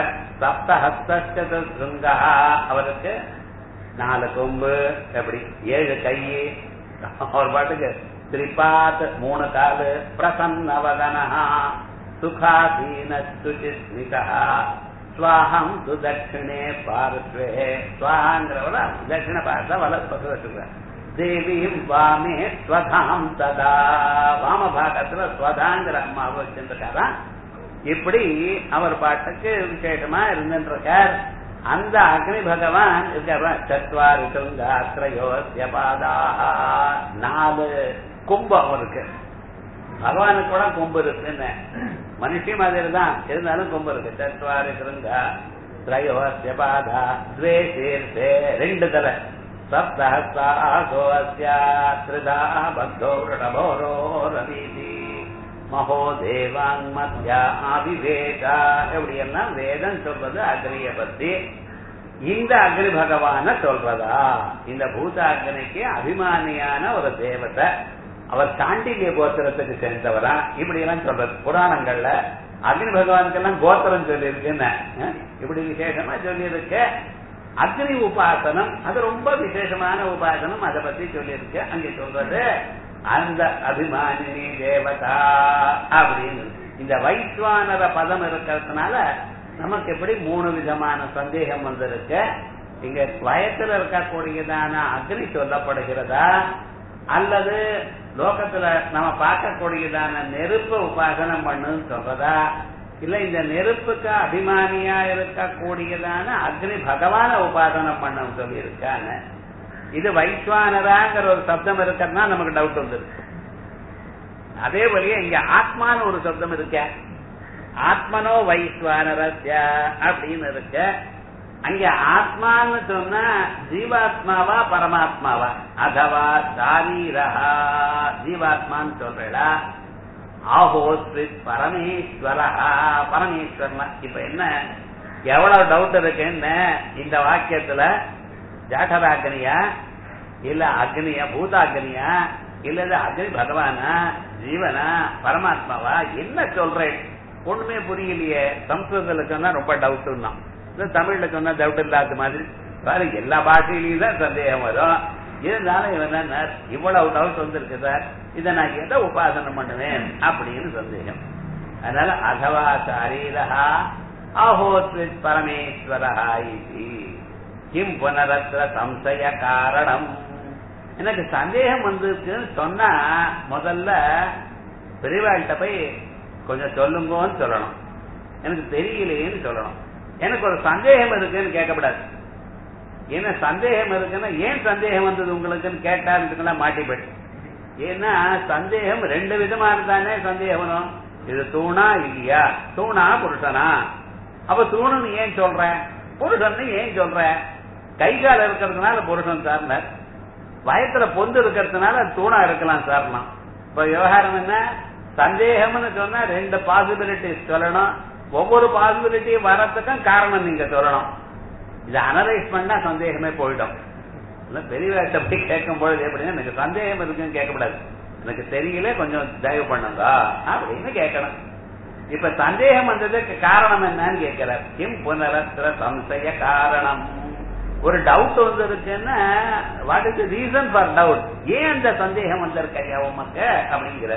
சப்தஹஸ்தா அவருக்கு நாலு கொம்பு, எப்படி ஏழு கை, ஒரு பாட்டுக்கு திரிபாத் மூணு காலு, பிரசன்னவதனஹா சுகாசீன சுசிஸ்மிதா ஸ்வாஹம் சுதட்சிணே பார்ஸ்வே. ஸ்வாஹாங்கிறவர தட்சிண பார்த்த வலப்பக்கம் வச்சுக்கிறார். தேவியும் வாமே ஸ்வதாம் ததா. வாம பாகத்துல ஸ்வதாங்கிற அம்மாவை வச்சிருக்காரா. இப்படி அவர் பாட்டுக்கு விசேஷமா இருந்துருக்கார். அந்த அக்னி பகவான் சத்வாரி துங்காத்ரயோஸ்ய பாதாக நாலு கொம்பு அவருக்கு. பகவானுக்கு கூட கொம்பு இருக்குன்னு மனுஷி மாதிரி தான் இருந்தாலும் கொம்பு இருக்கு. சத்வாரி துங்கா திரயோஸ்ய பாதா துவே சீர்த்தே ரெண்டு தலை. சப்தஹஸ்தாசோஸ்யா பத்தோ ரிடபோரோ ரவீதி மகோ தேவாங் மத்யா அவிவேகா எப்படி எல்லாம் வேதம் சொல்றது அக்னியை பத்தி. இந்த அக்னி பகவான சொல்றதா? இந்த பூத அக்னிக்கு அபிமானியான ஒரு தேவதை, அவர் சாண்டில்ய கோத்திரத்துக்கு சேர்ந்தவரா, இப்படி எல்லாம் சொல்றது புராணங்கள்ல. அக்னி பகவானுக்கெல்லாம் கோத்திரம் சொல்லியிருக்குன்னு இப்படி விசேஷமா சொல்லியிருக்கு. அக்னி உபாசனம் அது ரொம்ப விசேஷமான உபாசனம், அதை பத்தி சொல்லியிருக்கு. அங்கே சொல்றது அந்த அபிமானினி தேவதா அப்படின்னு. இந்த வைஸ்வானர பதம் இருக்கிறதுனால நமக்கு எப்படி மூணு விதமான சந்தேகம் வந்திருக்கு. இங்க வயத்துல இருக்கக்கூடியதான அக்னி சொல்லப்படுகிறதா, அல்லது லோகத்துல நம்ம பார்க்கக்கூடியதான நெருப்பு உபாசனம் பண்ணுன்னு சொல்றதா, இல்ல இந்த நெருப்புக்கு அபிமானியா இருக்கக்கூடியதான அக்னி பகவான உபாசனம் பண்ண சொல்லி இருக்கான்னு. இது வைஸ்வானராங்கிற ஒரு சப்தம் இருக்கிறதுனா நமக்கு டவுட் வந்துருக்கு. அதே வழியே இங்க ஆத்மான ஒரு சப்தம் இருக்க, ஆத்மனோ வைஸ்வானரஸ்ய அப்படின்னு இருக்க. அங்க ஆத்மான்னு சொன்னா ஜீவாத்மாவா பரமாத்மாவா, அதவா சாரீரஹா ஜீவாத்மான்னு சொல்றா, ஆஹோஸ்வித் பரமேஸ்வரஹா பரமேஸ்வரனா. இப்ப என்ன எவ்வளவு டவுட் இருக்குன்னு இந்த வாக்கியத்துல, ஜாடராக்னியா இல்ல அக்னியா பூதாக்னியா இல்ல அக்னி பகவானா ஜீவனா பரமாத்மாவா என்ன சொல்றேன் ஒண்ணுமே புரியலையே. சம்ஸ்கிருதத்துல சொன்னா ரொம்ப டவுட் தான், தமிழ்ல சொன்னா டவுட் இல்லாத மாதிரி எல்லா பாஷையிலையும் தான் சந்தேகம் வரும். இருந்தாலும் இவன் இவ்வளவு டவுட் வந்திருக்கு சார், இதை நான் எதை உபாசனம் பண்ணுவேன் அப்படின்னு சந்தேகம். அதனால அதவா சாரீரஹா அஹோஸ்வித் பரமேஸ்வரஹா இதி கிம் புனரத்ர சம்சய காரணம். எனக்கு சந்தேகம் வந்திருக்குன்னு சொன்னா முதல்ல பெரியவாள்கிட்ட போய் கொஞ்சம் சொல்லுங்கன்னு சொல்லணும், எனக்கு தெரியலையேன்னு சொல்லணும். எனக்கு ஒரு சந்தேகம் இருக்குன்னு கேட்கக்கூடாது. ஏன்னா சந்தேகம் இருக்குன்னா ஏன் சந்தேகம் வந்தது உங்களுக்குன்னு கேட்டா மாட்டிப்படு. ஏன்னா சந்தேகம் ரெண்டு விதமா இருந்தானே சந்தேகம் வரும். இது தூணா இல்லையா, தூணா புருஷனா, அப்ப தூணுன்னு ஏன் சொல்ற, புருஷன் ஏன் சொல்ற, கை கால இருக்கிறதுனால புருஷன் சார்னார், வயத்துல பொந்து இருக்கிறதுனால தூணா இருக்கலாம் சார்னா. இப்ப விவகாரம் என்ன, சந்தேகம்னு சொன்னா ரெண்டு பாசிபிலிட்டிஸ் சொல்லணும், ஒவ்வொரு பாசிபிலிட்டியும் வரத்துக்கும் காரணம் நீங்க சொல்லணும். இதை அனலைஸ் பண்ணா சந்தேகமே போயிடும். பெரியவாட்ட போய் கேட்கும் பொழுது எப்படின்னா எனக்கு சந்தேகம் இருக்குன்னு கேட்கக்கூடாது, எனக்கு தெரியல கொஞ்சம் தயவு பண்ணுங்க அப்படின்னு கேட்கணும். இப்ப சந்தேகம் வந்ததுக்கு காரணம் என்னன்னு கேட்கிறார். கிம் புனரத்ர சம்சய காரணம். ஒரு டவுட் வந்திருக்குன்னா what is the reason for doubt, ஏன் அந்த சந்தேகம் வந்திருக்கையா உமக்கு அப்படிங்கிற.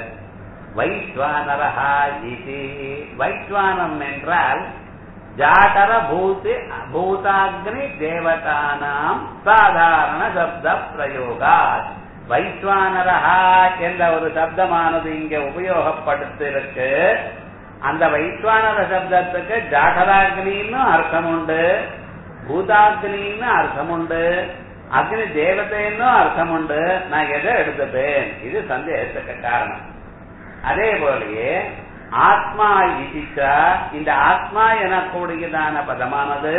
வைஸ்வானரஹா இதி, வைஸ்வானம் என்றால் ஜாடர பூதி பூதாக்னி தேவதானாம் சாதாரண சப்த பிரயோகா. வைஸ்வானரஹா என்ற ஒரு சப்தமானது இங்க உபயோகப்படுத்திருக்கு. அந்த வைஸ்வானர சப்தத்துக்கு ஜாடராக்னின்னு அர்த்தம் உண்டு, பூதாக்னின்னு அர்த்தம் உண்டு, அக்னி தேவதைன்னு அர்த்தம் உண்டு. நான் எதை எடுத்துப்பேன், இது சந்தேகத்துக்கு காரணம். அதே போலயே ஆத்மா இதிச்சா, இந்த ஆத்மா எனக்கூடியதான பதமானது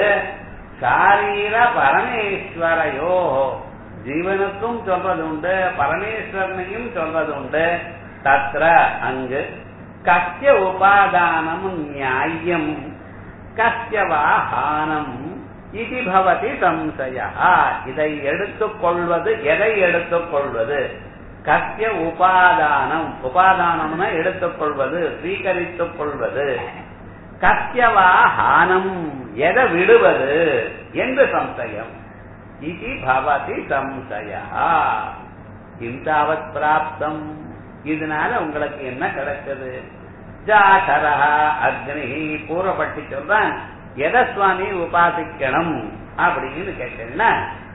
சாரீர பரமேஸ்வரையோ ஜீவனுக்கும் சொல்றது உண்டு, பரமேஸ்வரனையும் சொல்றது உண்டு. தத்ர அங்கு கஸ்ய உபாதானம் நியாயம் கஸ்யவா ஹானம் இது பவதி சம்சயா. இதை எடுத்துக்கொள்வது, எதை எடுத்துக்கொள்வது, கஸ்ய உபாதானம், உபாதானம்னா எடுத்துக்கொள்வது, ஸ்வீகரித்துக் கொள்வது, கஸ்யவா ஹானம் எதை விடுவது என்று சம்சயம். இது பவதி சம்சயா. இந்தாவத் பிராப்தம், இதனால உங்களுக்கு என்ன கிடைச்சது. ஜாடரஹா அக்னி, பூர்வப்பட்டி சொல்றான் எதை சுவாமி உபாசிக்கணும் அப்படின்னு கேட்டேன்னா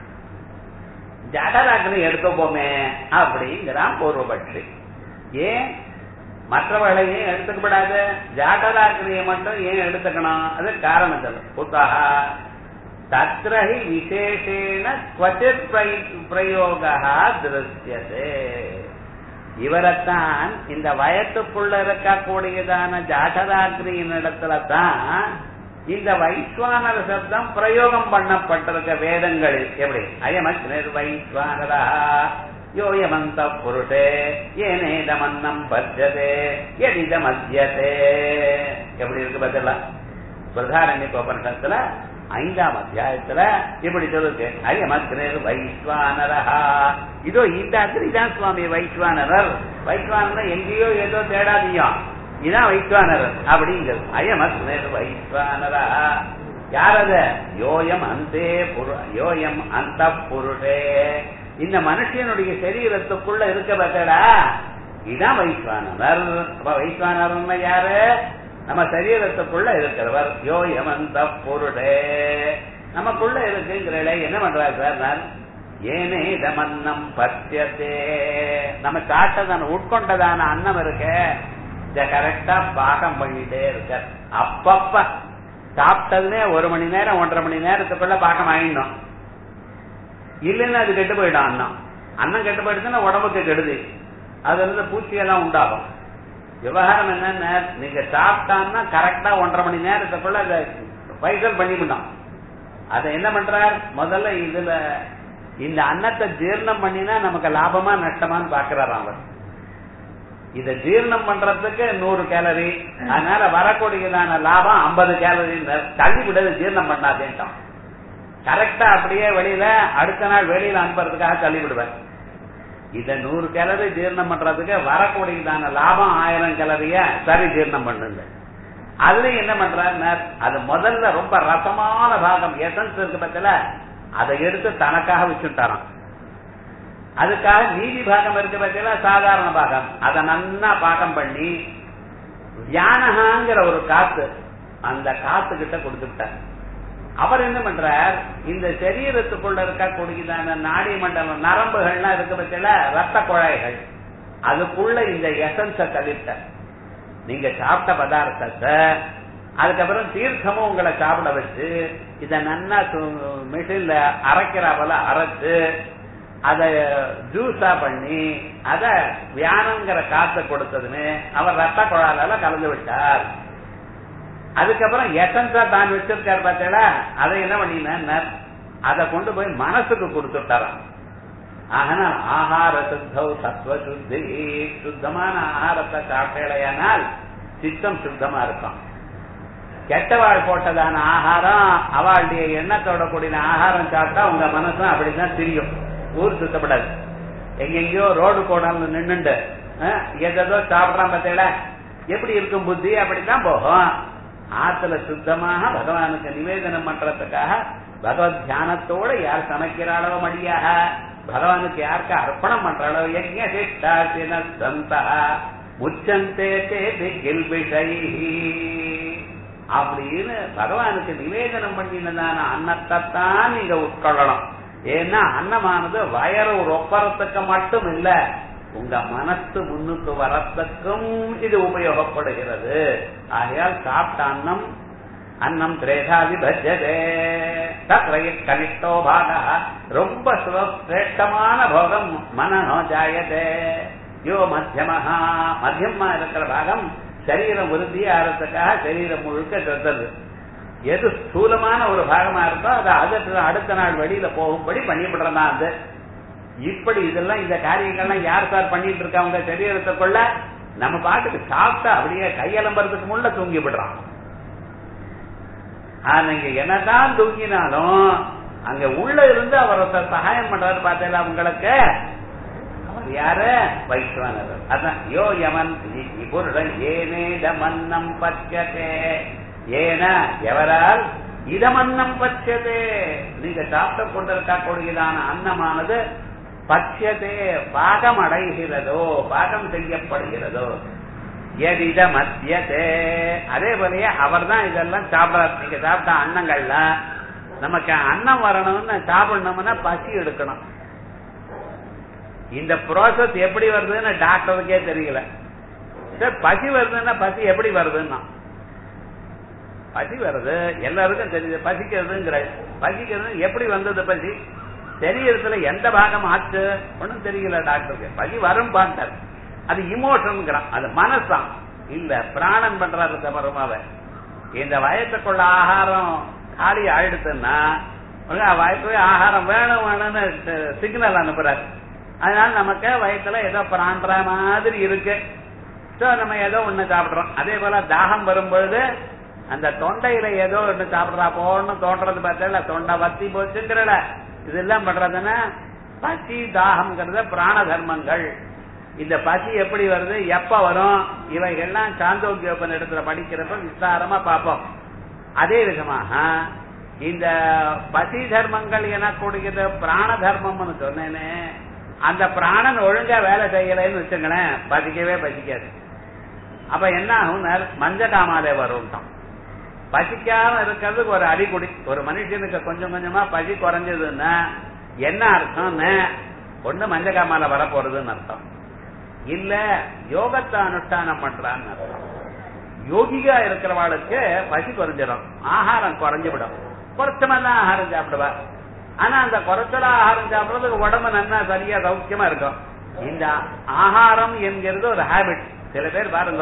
ஜடராக்னி எடுத்துப்போமே அப்படிங்கிறான் பூர்வபட்சி. ஏன் மற்றவர்களையும் எடுத்துக்கப்படாது, ஜாடராக்னியை மட்டும் ஏன் எடுத்துக்கணும், அது காரணம் சொல்லு. புத்தகா தத்ரஹி விசேஷேன க்வச்சித் பிரயோகா திருஷ்யதே. இவரைத்தான் இந்த வயத்துக்குள்ள இருக்கக்கூடியதான ஜாடராக்னியின் இடத்துல தான் இந்த வைஸ்வானர சப்தம் பிரயோகம் பண்ணப்பட்டிருக்க வேதங்களில் எப்படி அயமக்னிர் வைஸ்வானரா யோயமந்த புருஷே ஏனேதமன்னம் பஜ்யதே யதிதமத்யதே எப்படி இருக்கு பதிலா பிரதாரண்யகோபனிஷத்துல ஐந்தாம் அத்தியாயத்துல இப்படி சொல்லுது அயமக்னிர் வைஸ்வானரா. இதோ இந்த அக்னி தான் சுவாமி வைஸ்வானரர். வைஸ்வானரர் எங்கேயோ ஏதோ தேடாதியோ இதான் வைஸ்வானரர் அப்படிங்கிறது. அயமக்னிர் வைஸ்வானரா யாரத யோயம் அந்தே யோயம் அந்த புருஷே இந்த மனுஷனுடைய சரீரத்துக்குள்ள இருக்க பார்த்தடா இதான் வைஸ்வானரர். வைஸ்வானரர்னா யாரு? நம்ம சரீரத்துக்குள்ள இருக்கிறவர். யோயம் அந்த புருஷே நமக்குள்ள இருக்குங்கிற என்ன பண்றாரு சார்? நான் ஏனே தமன்னம் பத்தியத்தே நம்ம சாட்டதான உட்கொண்டதான அன்னம் இருக்க இத கரெக்டா பாகம் பண்ணிட்டே இருக்க. அப்பப்ப சாப்பிட்டதுமே ஒரு மணி நேரம் ஒன்றரை மணி நேரத்துக்குள்ள பாகம் ஆயிடணும். இல்லைன்னா அது கெட்டு போயிடும். அன்னம் அன்னம் கெட்டு போயிடுச்சுன்னா உடம்புக்கு கெடுது. அதுல இருந்து பூச்சியெல்லாம் உண்டாகும். விவகாரம் என்னன்னா நீங்க சாப்பிட்டான்னா கரெக்டா ஒன்றரை மணி நேரத்துக்குள்ள அதை பைசல் பண்ணிவிடும். அதை என்ன பண்றார்? முதல்ல இதுல இந்த அன்னத்தை ஜீர்ணம் பண்ணினா நமக்கு லாபமா நஷ்டமான்னு பாக்குறாராம் அவர். இத ஜீர்ணம் பண்றதுக்கு நூறு கேலரி, அதனால வரக்கூடியதான லாபம் ஐம்பது கேலரி. தள்ளி விடுறது ஜீர்ணம் பண்ணாதேன்ட்டான். கரெக்டா அப்படியே வெளியில அடுத்த நாள் வெளியில அனுப்புறதுக்காக தள்ளி விடுவேன். இத நூறு கேலரி ஜீர்ணம் பண்றதுக்கு வரக்கூடியதான லாபம் ஆயிரம் கேலரிய சரி ஜீர்ணம் பண்ணுங்க. அதுல என்ன பண்றாரு? அது முதல்ல ரொம்ப ரசமான பாகம் எசன்ஸ் இருக்கு பத்தில அதை எடுத்து தனக்காக வச்சுட்டாராம். அதுக்காக நீதி பாகம் இருக்கு பத்தில சாதாரண பாகம் அதை நன்னா பாகம் பண்ணி வியானகாங்கிற ஒரு காத்து அந்த காத்து கிட்ட கொடுத்துட்டார். அவர் என்ன பண்றார்? இந்த சரீரத்துக்குள்ள இருக்கக்கூடியதான நாடி மண்டலம் நரம்புகள்லாம் இருக்க பட்சல ரத்த குழாய்கள் அதுக்குள்ள இந்த எசன்ஸ தவிர்த்த நீங்க சாப்பிட்ட பதார்த்தத்தை அதுக்கப்புறம் தீர்க்கமும் உங்களை சாப்பிட வச்சு இத நன்னா மிஷின்ல அரைக்கிறாவல அரைச்சு அத ஜூஸா பண்ணி அத வியானங்கிற காத்த கொடுத்ததுன்னு அவர் ரத்த குழாயால கலந்து விட்டார். அதுக்கப்புறம் எசன்ஸா தான் வச்சிருக்காரு பார்த்தா அதை என்ன பண்ணினா அதை கொண்டு போய் மனசுக்கு கொடுத்துட்டாராம். ஆனால் ஆகார சுத்தௌ சத்வ சுத்தி சுத்தமான ஆகாரத்தை சாப்பிடலையானால் சித்தம் சுத்தமா இருக்கும். கெட்டவாள் போட்டதான ஆகாரம் அவளுடைய எண்ணத்தோட கூடிய ஆகாரம் சாப்பிட்டா உங்க மனசும் அப்படிதான் தெரியும். ஊர் சுத்தப்படாது. எங்கெங்கயோ ரோடு கோடால நின்னுண்டு ஏதோ சாப்பிடறான் பார்த்தீங்களா எப்படி இருக்கும் புத்தி அப்படித்தான் போகும். ஆத்துல சுத்தமாக பகவானுக்கு நிவேதனம் பண்றதுக்காக பகவத் தியானத்தோட யார் சமைக்கிறாளோ மடியாக பகவானுக்கு யாருக்கு அர்ப்பணம் பண்றாளோ யஜ்ஞ சிஷ்டாசின சந்தா முச்சந்தே கில்பிஷை அப்படின்னு பகவானுக்கு நிவேதனம் பண்ணினதான அன்னத்தைத்தான் நீங்க உட்கொள்ளணும். ஏன்னா அன்னமானது வயறு ஒப்பறத்துக்கு மட்டும் இல்ல உங்க மனசு முன்னுக்கு வரத்துக்கும் இது உபயோகப்படுகிறது. ஆகையால் சாப்பிட்ட அன்னம் அன்னம் திரேதாதி பஜ்யதே கனிஷ்டோ பாக ரொம்ப சிரேஷ்டமான போகம் மனநோ ஜாயதே யோ மத்தியமஹா மத்தியமா இருக்கிற பாகம் சரீரம் உறுதியா ஆகிறதுக்காக சரீரம் முழுக்க செலுத்துறது. எது ஸ்தூலமான ஒரு பாகமா இருக்கோ அதை அதற்கு அடுத்த நாள் வெளியில போகும்படி பண்ணிவிடுறதா. அது இப்படி இதெல்லாம் இந்த காரியங்கள்லாம் யார் சார் பண்ணிட்டு இருக்காங்க சரீரத்துக்குள்ள நம்ம பாட்டுக்கு சாப்பிட்டா அப்படியே கையலம்புறதுக்கு முன்ன தூங்கி விடுறான். நீங்க என்னதான் தூங்கினாலும் அங்க உள்ள இருந்து அவர் சகாயம் பண்றாரு பார்த்தா உங்களுக்கு அவர் யாரு? வைஸ்வானரர். அதான் யோ யமன் புருடன் ஏனேதமன்னம் பச்சதே ஏன எவரால் இதமன்னம் பச்சதே நீங்க சாப்பிட்டு கொண்டிருக்க கூடியதான அன்னமானது பச்சதே பாகம் அடைகிறதோ பாகம் செய்யப்படுகிறதோ எதித மத்தியதே அதே போலயே அவர் தான் இதெல்லாம் சாப்பிடாரு. நீங்க சாப்பிட்ட அன்னங்கள்ல நமக்கு அன்னம் வரணும்னு சாப்பிடணும்னா பசி எடுக்கணும். இந்த ப்ராசஸ் எப்படி வருதுன்னு டாக்டருக்கே தெரியல. பசி வருதுன்னா பசி எப்படி வருதுன்னா பசி வருது எல்லாருக்கும் தெரியுது. பசிக்கிறதுங்கிற பசிக்கிறது எப்படி வந்தது? பசி சரீரத்துல எந்த பாகம் ஆச்சு ஒன்னும் தெரியல டாக்டருக்கு. பசி வரும் பார்த்தார். அது இமோஷன் அது மனசான் இல்ல பிராணன் பண்றாரு தவறுமாவ இந்த வயத்துக்குள்ள ஆகாரம் காலி ஆயிடுச்சுன்னா வயத்து ஆகாரம் வேணும் வேணும்னு சிக்னல் அனுப்புறாரு. அதனால நமக்கு வயத்துல ஏதோ பிராண்ட மாதிரி இருக்கு. நம்ம ஏதோ ஒண்ணு சாப்பிடுறோம். அதே போல தாகம் வரும்பொழுது அந்த தொண்டையில ஏதோ ஒண்ணு சாப்பிடுறா போன்னு தோன்றது பார்த்தல, தொண்டை வத்தி போச்சுங்கிறல. இதெல்லாம் பண்றதுன்னா பசி தாகம்ங்கிறத பிராண தர்மங்கள். இந்த பசி எப்படி வருது, எப்ப வரும், இவைகள்லாம் சாந்தோக்கியோபன் இடத்துல படிக்கிறப்ப விஸ்தாரமா பார்ப்போம். அதே விதமாக இந்த பசி தர்மங்கள் எனக்கூடியது பிராண தர்மம்னு சொன்னேன்னு, அந்த பிராணன் ஒழுங்கா வேலை செய்யலைன்னு வச்சுங்களேன், பசிக்கவே பசிக்காது. அப்ப என்ன ஆகும், மஞ்ச காமாலே வரும்ட்டான். பசிக்காம இருக்கிறதுக்கு ஒரு அடிக்குடி. ஒரு மனுஷனுக்கு கொஞ்சம் கொஞ்சமா பசி குறைஞ்சதுன்னா என்ன அர்த்தம்னு, ஒண்ணு மஞ்ச காமால வர போறதுன்னு அர்த்தம், இல்ல யோகத்தை அனுஷ்டானம் பண்றான்னு அர்த்தம். யோகிகா இருக்கிறவாளுக்கு பசி குறைஞ்சிடும், ஆகாரம் குறைஞ்சு விடும். குறைச்சமா தான் ஆகாரம் சாப்பிடுவா. ஆனா அந்த குறைச்சலா ஆகாரம் சாப்பிடுறதுக்கு உடம்பு நல்லா சரியா சௌக்கியமா இருக்கும். இந்த ஆகாரம் என்கிறது ஒரு ஹேபிட். சில பேர் பாருங்க,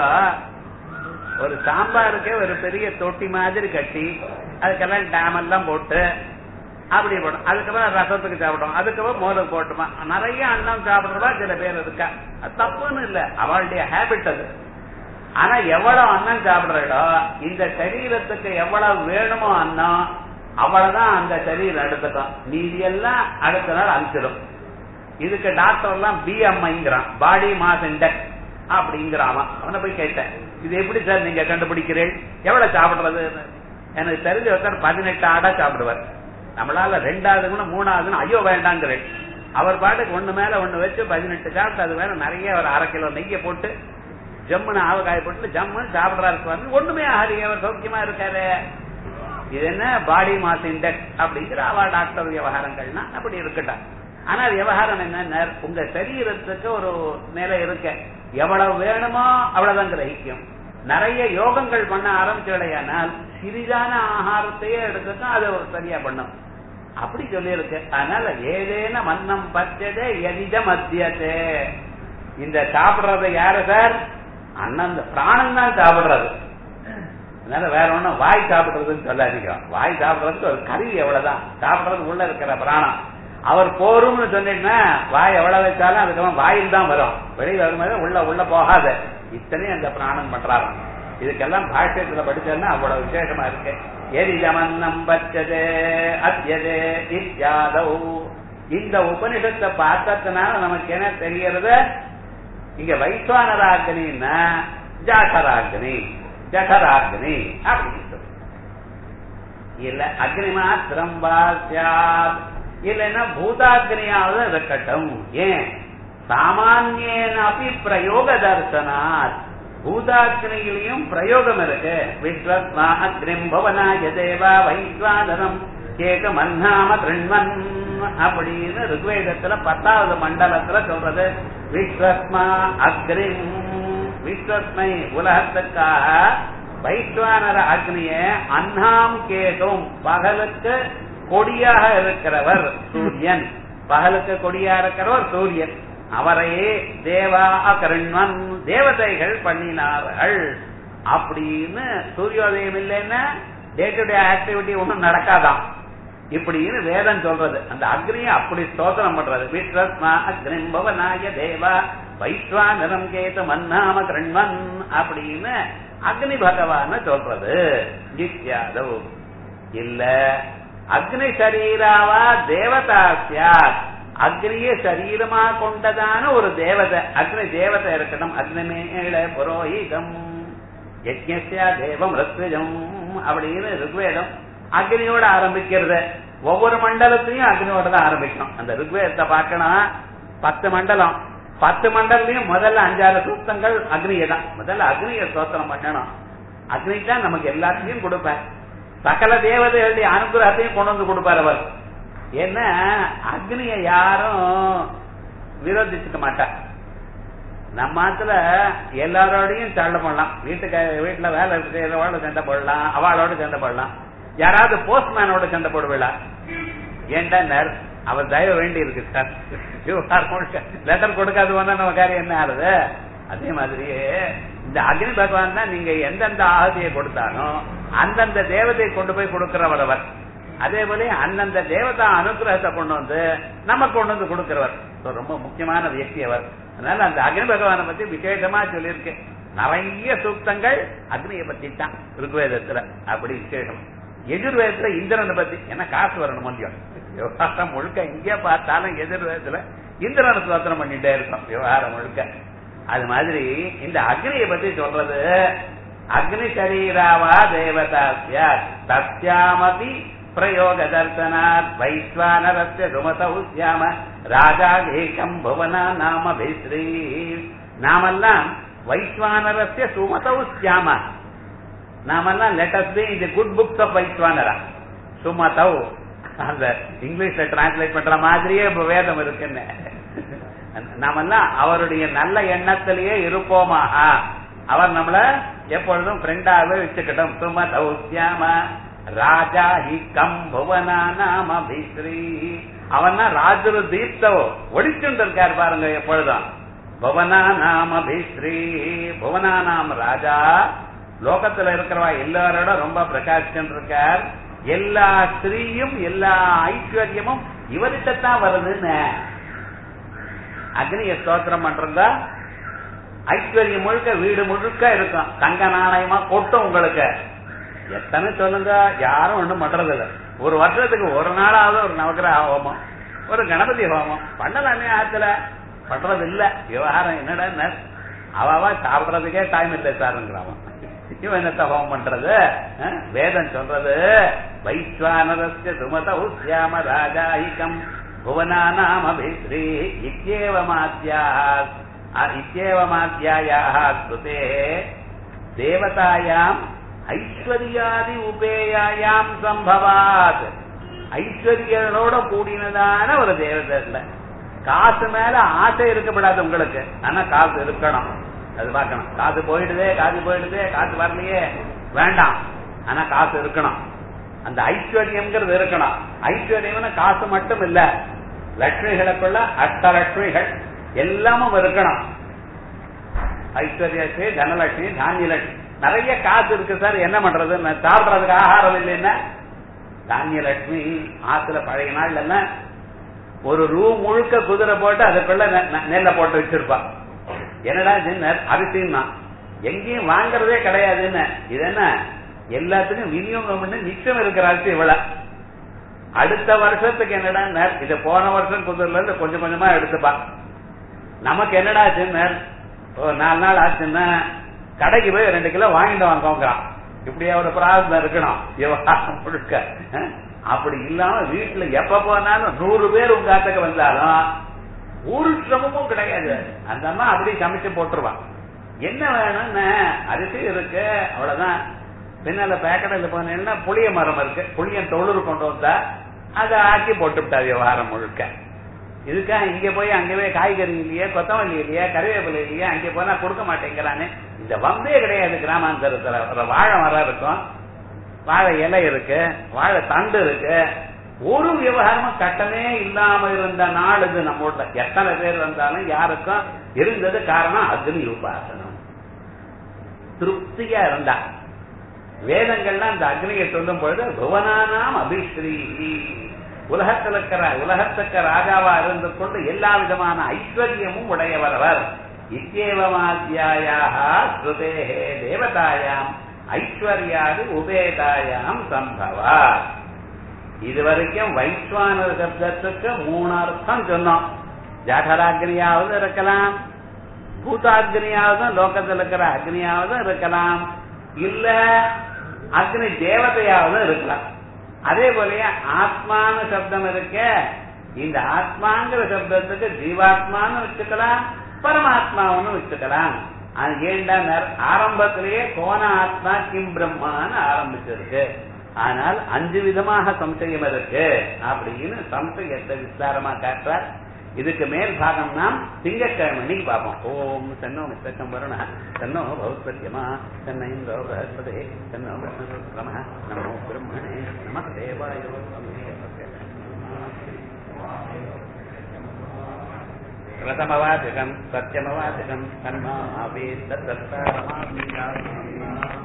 ஒரு சாம்பாருக்கே ஒரு பெரிய தொட்டி மாதிரி கட்டி அதுக்கெல்லாம் டேம் எல்லாம் போட்டு அப்படி போடும். அதுக்கப்புறம் ரசத்துக்கு சாப்பிடும், அதுக்கப்புறம் மோருக்கு போட்டுமா நிறைய அன்னம் சாப்பிடுறதா சில பேர் இருக்கா. அது தப்புன்னு இல்ல, அவளுடைய ஹேபிட் அது. ஆனா எவ்வளவு அன்னம் சாப்பிடுறோ, இந்த சரீரத்துக்கு எவ்வளவு வேணுமோ அன்னம் அவ்வளவுதான் அந்த சரீரம் எடுத்துக்கும். மீதி எல்லாம் அடுத்த நாள் அனுப்பிச்சிடும். இதுக்கு டாக்டர் எல்லாம் பிஎம்ஐங்கிறான், பாடி மாஸ் இண்டெக்ஸ் அப்படிங்கிறான். அவனை போய் கேட்டேன், இது எப்படி சார் நீங்க கண்டுபிடிக்கிறேன், எவ்வளவு சாப்பிடுறது? எனக்கு தெரிஞ்ச ஒருத்தர் பதினெட்டு ஆடா சாப்பிடுவார். நம்மளால ரெண்டாவதுன்னு மூணாவதுன்னு ஐயோ வேண்டாங்கிறேன். அவர் பாட்டுக்கு ஒண்ணு மேல ஒண்ணு வச்சு பதினெட்டு சாப்பிட்டு அது மேல நிறைய ஒரு அரை கிலோ நெய்ய போட்டு ஜம்முன்னு ஆவக்காய போட்டு ஜம்முன்னு சாப்பிடுறாரு. ஒண்ணுமே ஆகலையே, அவர் சௌக்கியமா இருக்காரு. இது என்ன பாடி மாஸ் இண்டெக்ஸ் அப்படிங்கிற அவ டாக்டர் விவகாரங்கள்னா அப்படி இருக்கட்டும். ஆனா விவகாரம் என்ன, உங்க சரீரத்துக்கு ஒரு நிலை இருக்க, எவ்வளவு வேணுமோ அவ்வளவுதான் கிரகிக்கும். நிறைய யோகங்கள் பண்ண ஆரம்பிச்சடையானால் சிறிதான ஆகாரத்தையே எடுத்துக்கும், அதை ஒரு சரியா பண்ணும். அப்படி சொல்லி இருக்கு. அதனால ஏதேன மன்னம் பச்சதே எதித மத்தியதே. இந்த சாப்பிடுறது யாரு சார், அண்ணன் பிராணம் தான் சாப்பிடுறது. அதனால வேற ஒண்ணும் வாய் சாப்பிடுறதுன்னு சொல்லாதீங்க. வாய் சாப்பிடுறதுக்கு ஒரு கருவி, எவ்வளவுதான். சாப்பிடுறது உள்ள இருக்கிற பிராணம். அவர் போரும்னு சொன்னீங்கன்னா வாய் எவ்வளவு வச்சாலும் அதுக்கப்புறம் வாயில் தான் வரும், வெளியே வரும்போது உள்ள உள்ள போகாது. இத்தனையும் அந்த பிராணம் பண்றாரு. இதுக்கெல்லாம் பாஷ்யத்துல படிச்சதுன்னா அவ்வளவு விசேஷமா இருக்கு. எரிதமன்னம் பச்சதே அத்யதே இத்யாதௌ. இந்த உபனிஷத்தை பார்த்ததுனால நமக்கு என்ன தெரியறது, இங்க வைஸ்வானராக்னின்னா ஜாகராக்னி ஜடராக்னி அப்படின்னு சொல்லு. இல்ல அக்னி மாத்திரம் பாஸ்யாத், இல்லைன்னா பூதாக்னியாவது இருக்கட்டும். ஏன் சாமானியன அப்படி பிரயோக தர்சனாத், பூதாக்னியிலையும் பிரயோகம் இருக்கு. விஸ்வஸ்மா அக்னிம் பவனாய தேவா வைஸ்வானரம் கேக மன்னாம திருண்வன் அப்படின்னு ருக்வேதத்துல பத்தாவது மண்டலத்துல சொல்றது. விஸ்வஸ்மா அக்னிம், விஸ்வஸ்மை உலகத்துக்காக வைஸ்வானர அக்னிய அன்னாம் கேதும், பகலுக்கு கொடியாக இருக்கிறவர் சூரியன், பகலுக்கு கொடியா இருக்கிறவர் சூரியன், அவரையே தேவா அகருண்வன் தேவதைகள் பண்ணினார்கள் அப்படின்னு. சூரியோதயம் இல்லைன்னா டே டு டே ஆக்டிவிட்டி ஒன்றும் நடக்காதான் இப்படின்னு வேதம் சொல்றது. அந்த அக்னியை அப்படி ஸ்தோத்திரம் பண்றது. விஸ்வஸ்மா அக்னிம் பவனாய தேவா வைஸ்வானரம் கேது மன்னாம கிருண்வன் அப்படின்னு அக்னி பகவான் சொல்றது. இத்யாதௌ. இல்ல அக்னி சரீராவா தேவதா சாத், அக்னிய சரீரமா கொண்டதான ஒரு தேவதை, அக்னி தேவதை இருக்கணும். அக்னிமேள புரோஹிதம் யஜ்ஞஸ்ய தேவம் ருத்விஜம் அப்படின்னு ருக்வேதம் அக்னியோட ஆரம்பிக்கிறது. ஒவ்வொரு மண்டலத்திலையும் அக்னியோட தான் ஆரம்பிக்கணும். அந்த ருக்வேதத்தை பார்க்கணும், பத்து மண்டலம், பத்து மண்டலையும் முதல்ல அஞ்சாறு சூத்தங்கள் அக்னியை தான். முதல்ல அக்னிய ஸ்தோத்திரம் பண்ணணும். அக்னி தான் நமக்கு எல்லாத்தையும் கொடுப்பார், சகல தேவதைகளுடைய அனுகிரகத்தையும் கொண்டு வந்து கொடுப்பார் அவர். என்ன அக்னிய யாரும் விரோதிச்சுக்க மாட்டார். நம்ம ஆத்துல எல்லாரோடையும் சண்டை போடலாம், வீட்டுக்கு வீட்டுல வேலை செய்யறவாளோட சண்டை போடலாம், அவளோட சண்டை போடலாம், யாராவது போஸ்ட்மேனோட சண்டை போடுவீங்களா? ஏன்டா அவர் தயவு வேண்டி இருக்கு சார், லெட்டர் கொடுக்காது வந்தா நம்ம காரியம் என்ன ஆகுது? அதே மாதிரியே இந்த அக்னி பகவான் தான் நீங்க எந்தெந்த ஆகுதியை கொடுத்தாலும் அந்தந்த தேவதை கொண்டு போய் கொடுக்கிறவர் அவர். அதே போல அந்தந்த தேவதா அனுகிரகத்தை கொண்டு வந்து நம்ம கொண்டு வந்து கொடுக்கிறவர். ரொம்ப முக்கியமான வியக்தி அவர். அதனால அந்த அக்னி பகவானை பத்தி விசேஷமா சொல்லியிருக்கேன். நிறைய சூக்தங்கள் அக்னியை பத்தி தான் ருக்வேதத்துல அப்படி விசேஷம். எதிர்வேதத்துல இந்திரனை பத்தி என்ன காசு வரணும் இல்லையோ விவகாரம் முழுக்க எங்கே பார்த்தாலும் எதிர்வேதத்துல இந்திரனை சுவாத்திரம் பண்ணிட்டே இருக்கும் விவகாரம் முழுக்க. அது மாதிரி இந்த அக்னியை பத்தி சொல்றது அக்னி சரீராவா தேவதாஸ்யா தஸ்யாமபி பிரயோக தர்சனாத் வைஸ்வானரஸ்ய சுமதௌஸ்யாம ராஜா ஏகம் புவனா நாம பேஸ்ரீ. நாமெல்லாம் வைஸ்வானரஸ்ய சுமதௌஸ்யாம, நாமெல்லாம் let us be in the good books of Vaishvanara. சுமதௌ அந்த இங்கிலீஷ்ல டிரான்ஸ்லேட் பண்ற மாதிரியே வேதம் இருக்குன்னு. நாமெல்லாம் அவருடைய நல்ல எண்ணத்திலேயே இருப்போமாக. அவர் நம்மள எப்பொழுதும் ஃப்ரெண்டாவே வச்சுக்கிட்டோம். சுமதௌஸ்யாம ராஜா ஹி கம் புவனா நாம பீஸ்ரீ. அவன் ராஜரு தீப்தவோ ஒடிச்சுட்டு இருக்காரு பாருங்க எப்பொழுதும். புவனா நாம பீஸ்ரீ, புவனா நாம ராஜா, லோகத்துல இருக்கிறவா எல்லாரோட ரொம்ப பிரகாசிச்சுட்டு இருக்கார். எல்லா ஸ்ரீயும் எல்லா ஐஸ்வர்யமும் இவர்கிட்டத்தான் வருதுன்னு அக்னிய ஸ்தோத்திரம் பண்றதா ஐஸ்வர்யம் முழுக்க வீடு முழுக்க இருக்கும். தங்க நாணயமா கொட்டும் உங்களுக்கு. எத்தனை சொல்லுங்க, யாரும் ஒண்ணும் பண்றது இல்ல. ஒரு வருஷத்துக்கு ஒரு நாளாவது ஒரு நவகிரக ஹோமம், ஒரு கணபதி ஹோமம் பண்ணலாமே ஆத்துல. பண்றது இல்ல. விவகாரம் என்னடா, அவவா சாப்பிடறதுக்கே டைம் இல்லை சாருங்கிறான். இவன் என்னத்த ஹோமம் பண்றது? வேதம் சொல்றது வைஸ்வானரஸ்ய சுமதௌஸ்யாம ராஜாயிகம் புவனா நாம பீஸ்ரீ இத்யேவமாத்யாஹ இத்யேவமாத்யாயாஹ ஸ்ருதே தேவதாயாம் ஐஸ்வர்யாதி உபேயாயாம் சம்பவாத். ஐஸ்வர்யோட கூடினதான ஒரு தேவதை. காசு மேல ஆசை இருக்கப்படாது உங்களுக்கு, ஆனா காசு இருக்கணும். அது பார்க்கணும். காசு போயிடுதே காசு போயிடுதே காசு வரலையே வேண்டாம், ஆனா காசு இருக்கணும். அந்த ஐஸ்வர்யம்ங்கிறது இருக்கணும். ஐஸ்வர்யம்னு காசு மட்டும் இல்ல, லட்சுமிகளுக்குள்ள அஷ்டலட்சுமிகள் எல்லாமும் இருக்கணும். ஐஸ்வர்யலட்சுமி, தனலட்சுமி, தானியலட்சுமி. நிறைய காசு இருக்கு சார், என்ன பண்றது? சாப்பிடறதுக்கு ஆகாரம் இல்லைன்னா தானியலட்சுமி. ஆத்துல பழைய நாள் எல்லாம் ஒரு ரூம் முழுக்க குதிரை போட்டு அதுக்குள்ள நெல்லை போட்டு வச்சிருப்பா. என்னடா அரிசின்னா எங்கேயும் வாங்கறதே கிடையாதுன்னு. இது என்ன, எல்லாத்துக்கும் விநியோகம் பண்ணி மிச்சம் இருக்கிற அரிசி இவ்வளவு. அடுத்த வருஷத்துக்கு என்னடா, இது போன வருஷம் குதிரைல இருந்து கொஞ்சம் கொஞ்சமா எடுத்துப்பா. நமக்கு என்னடா ஆச்சுன்னு, நாலு நாள் ஆச்சுன்னா கடைக்கு போய் ரெண்டு கிலோ வாங்கிட்டு வாங்குறான். இப்படியா ஒரு பிரார்த்தனை இருக்கணும் விவகாரம் முழுக்க. அப்படி இல்லாம வீட்டுல எப்ப போனாலும் நூறு பேர் உங்க ஆத்துக்கு வந்தாலும் ஒரு சிரமமும் கிடையாது. அந்த அம்மா அப்படி சமைச்சு போட்டுருவான். என்ன வேணும்னு அரிசி இருக்கு அவ்வளவுதான். பின்னால பேக்கடையில் போனேன்னா புளிய மரம் இருக்கு, புளியன் தொழுறு கொண்டு வந்தா அதை ஆக்கி போட்டுவிட்டா விவகாரம் முழுக்க. இதுக்காக இங்க போய் அங்கவே காய்கறி இல்லையே, கொத்தமல்லி இல்லையே, கறிவேப்பிலை இல்லையே, அங்கே போனா கொடுக்க மாட்டேங்கிறானே. இந்த வம்பே கிடையாது. கிராமாந்தரத்துல வாழை மரம் இருக்கும், வாழை இலை இருக்கு, வாழை தண்டு இருக்கு. ஒரு விவகாரமும் கட்டமே இல்லாம இருந்த நாள் இது நம்ம ஊர்ல. எத்தனை பேர் வந்தாலும் யாருக்கும் இருந்தது காரணம் அக்னி உபாசனம். திருப்தியா இருந்தா வேதங்கள்லாம் அந்த அக்னியை சொல்லும் பொழுது புவனானாம் அபிஸ்ரீ, உலகத்தில் இருக்கிற உலகத்துக்கு ராஜாவா இருந்து கொண்டு எல்லா விதமான ஐஸ்வர்யமும் உடையவர். இத்யேவமாத்யாயாஹ ஸ்ருதேஹே தேவதாயாம் ஐஸ்வர்யாது உபேதாயாம் சம்பவா. இதுவரைக்கும் வைஸ்வானர் சப்தத்துக்கு மூணு அர்த்தம் சொன்னோம். ஜாடராக்னியாவது இருக்கலாம், பூதாக்னியாவது லோகத்தில் இருக்கிற அக்னியாவது இருக்கலாம், இல்ல அக்னி தேவதையாவது இருக்கலாம். அதே போல ஆத்மான சப்தம் இருக்க, இந்த ஆத்மாங்கிற சப்தத்துக்கு ஜீவாத்மான்னு வச்சுக்கலாம், பரமாத்மாவும் வச்சுக்கலாம். அது ஏண்டா ஆரம்பத்திலேயே கோண ஆத்மா கிம் பிரம்மான்னு ஆரம்பிச்சிருக்கு. ஆனால் அஞ்சு விதமாக சம்சயம் இருக்கு அப்படின்னு சம்சயத்தை விஸ்தாரமா காட்டுறார். இதுக்கு மேல் பாகம் நாம் திங்கட்கிழமை பார்ப்போம். ஓம் சன்னோ மித்தக்கம் வருண சன்னோ பௌஸ்பத்யமா சன்ன இந்திரோ பிரஹஸ்பதே சன்னோ பிரம்ம நமோ பிரம்மணே நம தேவாய பிரதமவாதிகம் சத்தியமவாதிகம் சன்மா ஆவே தத்தஸ்தாரமா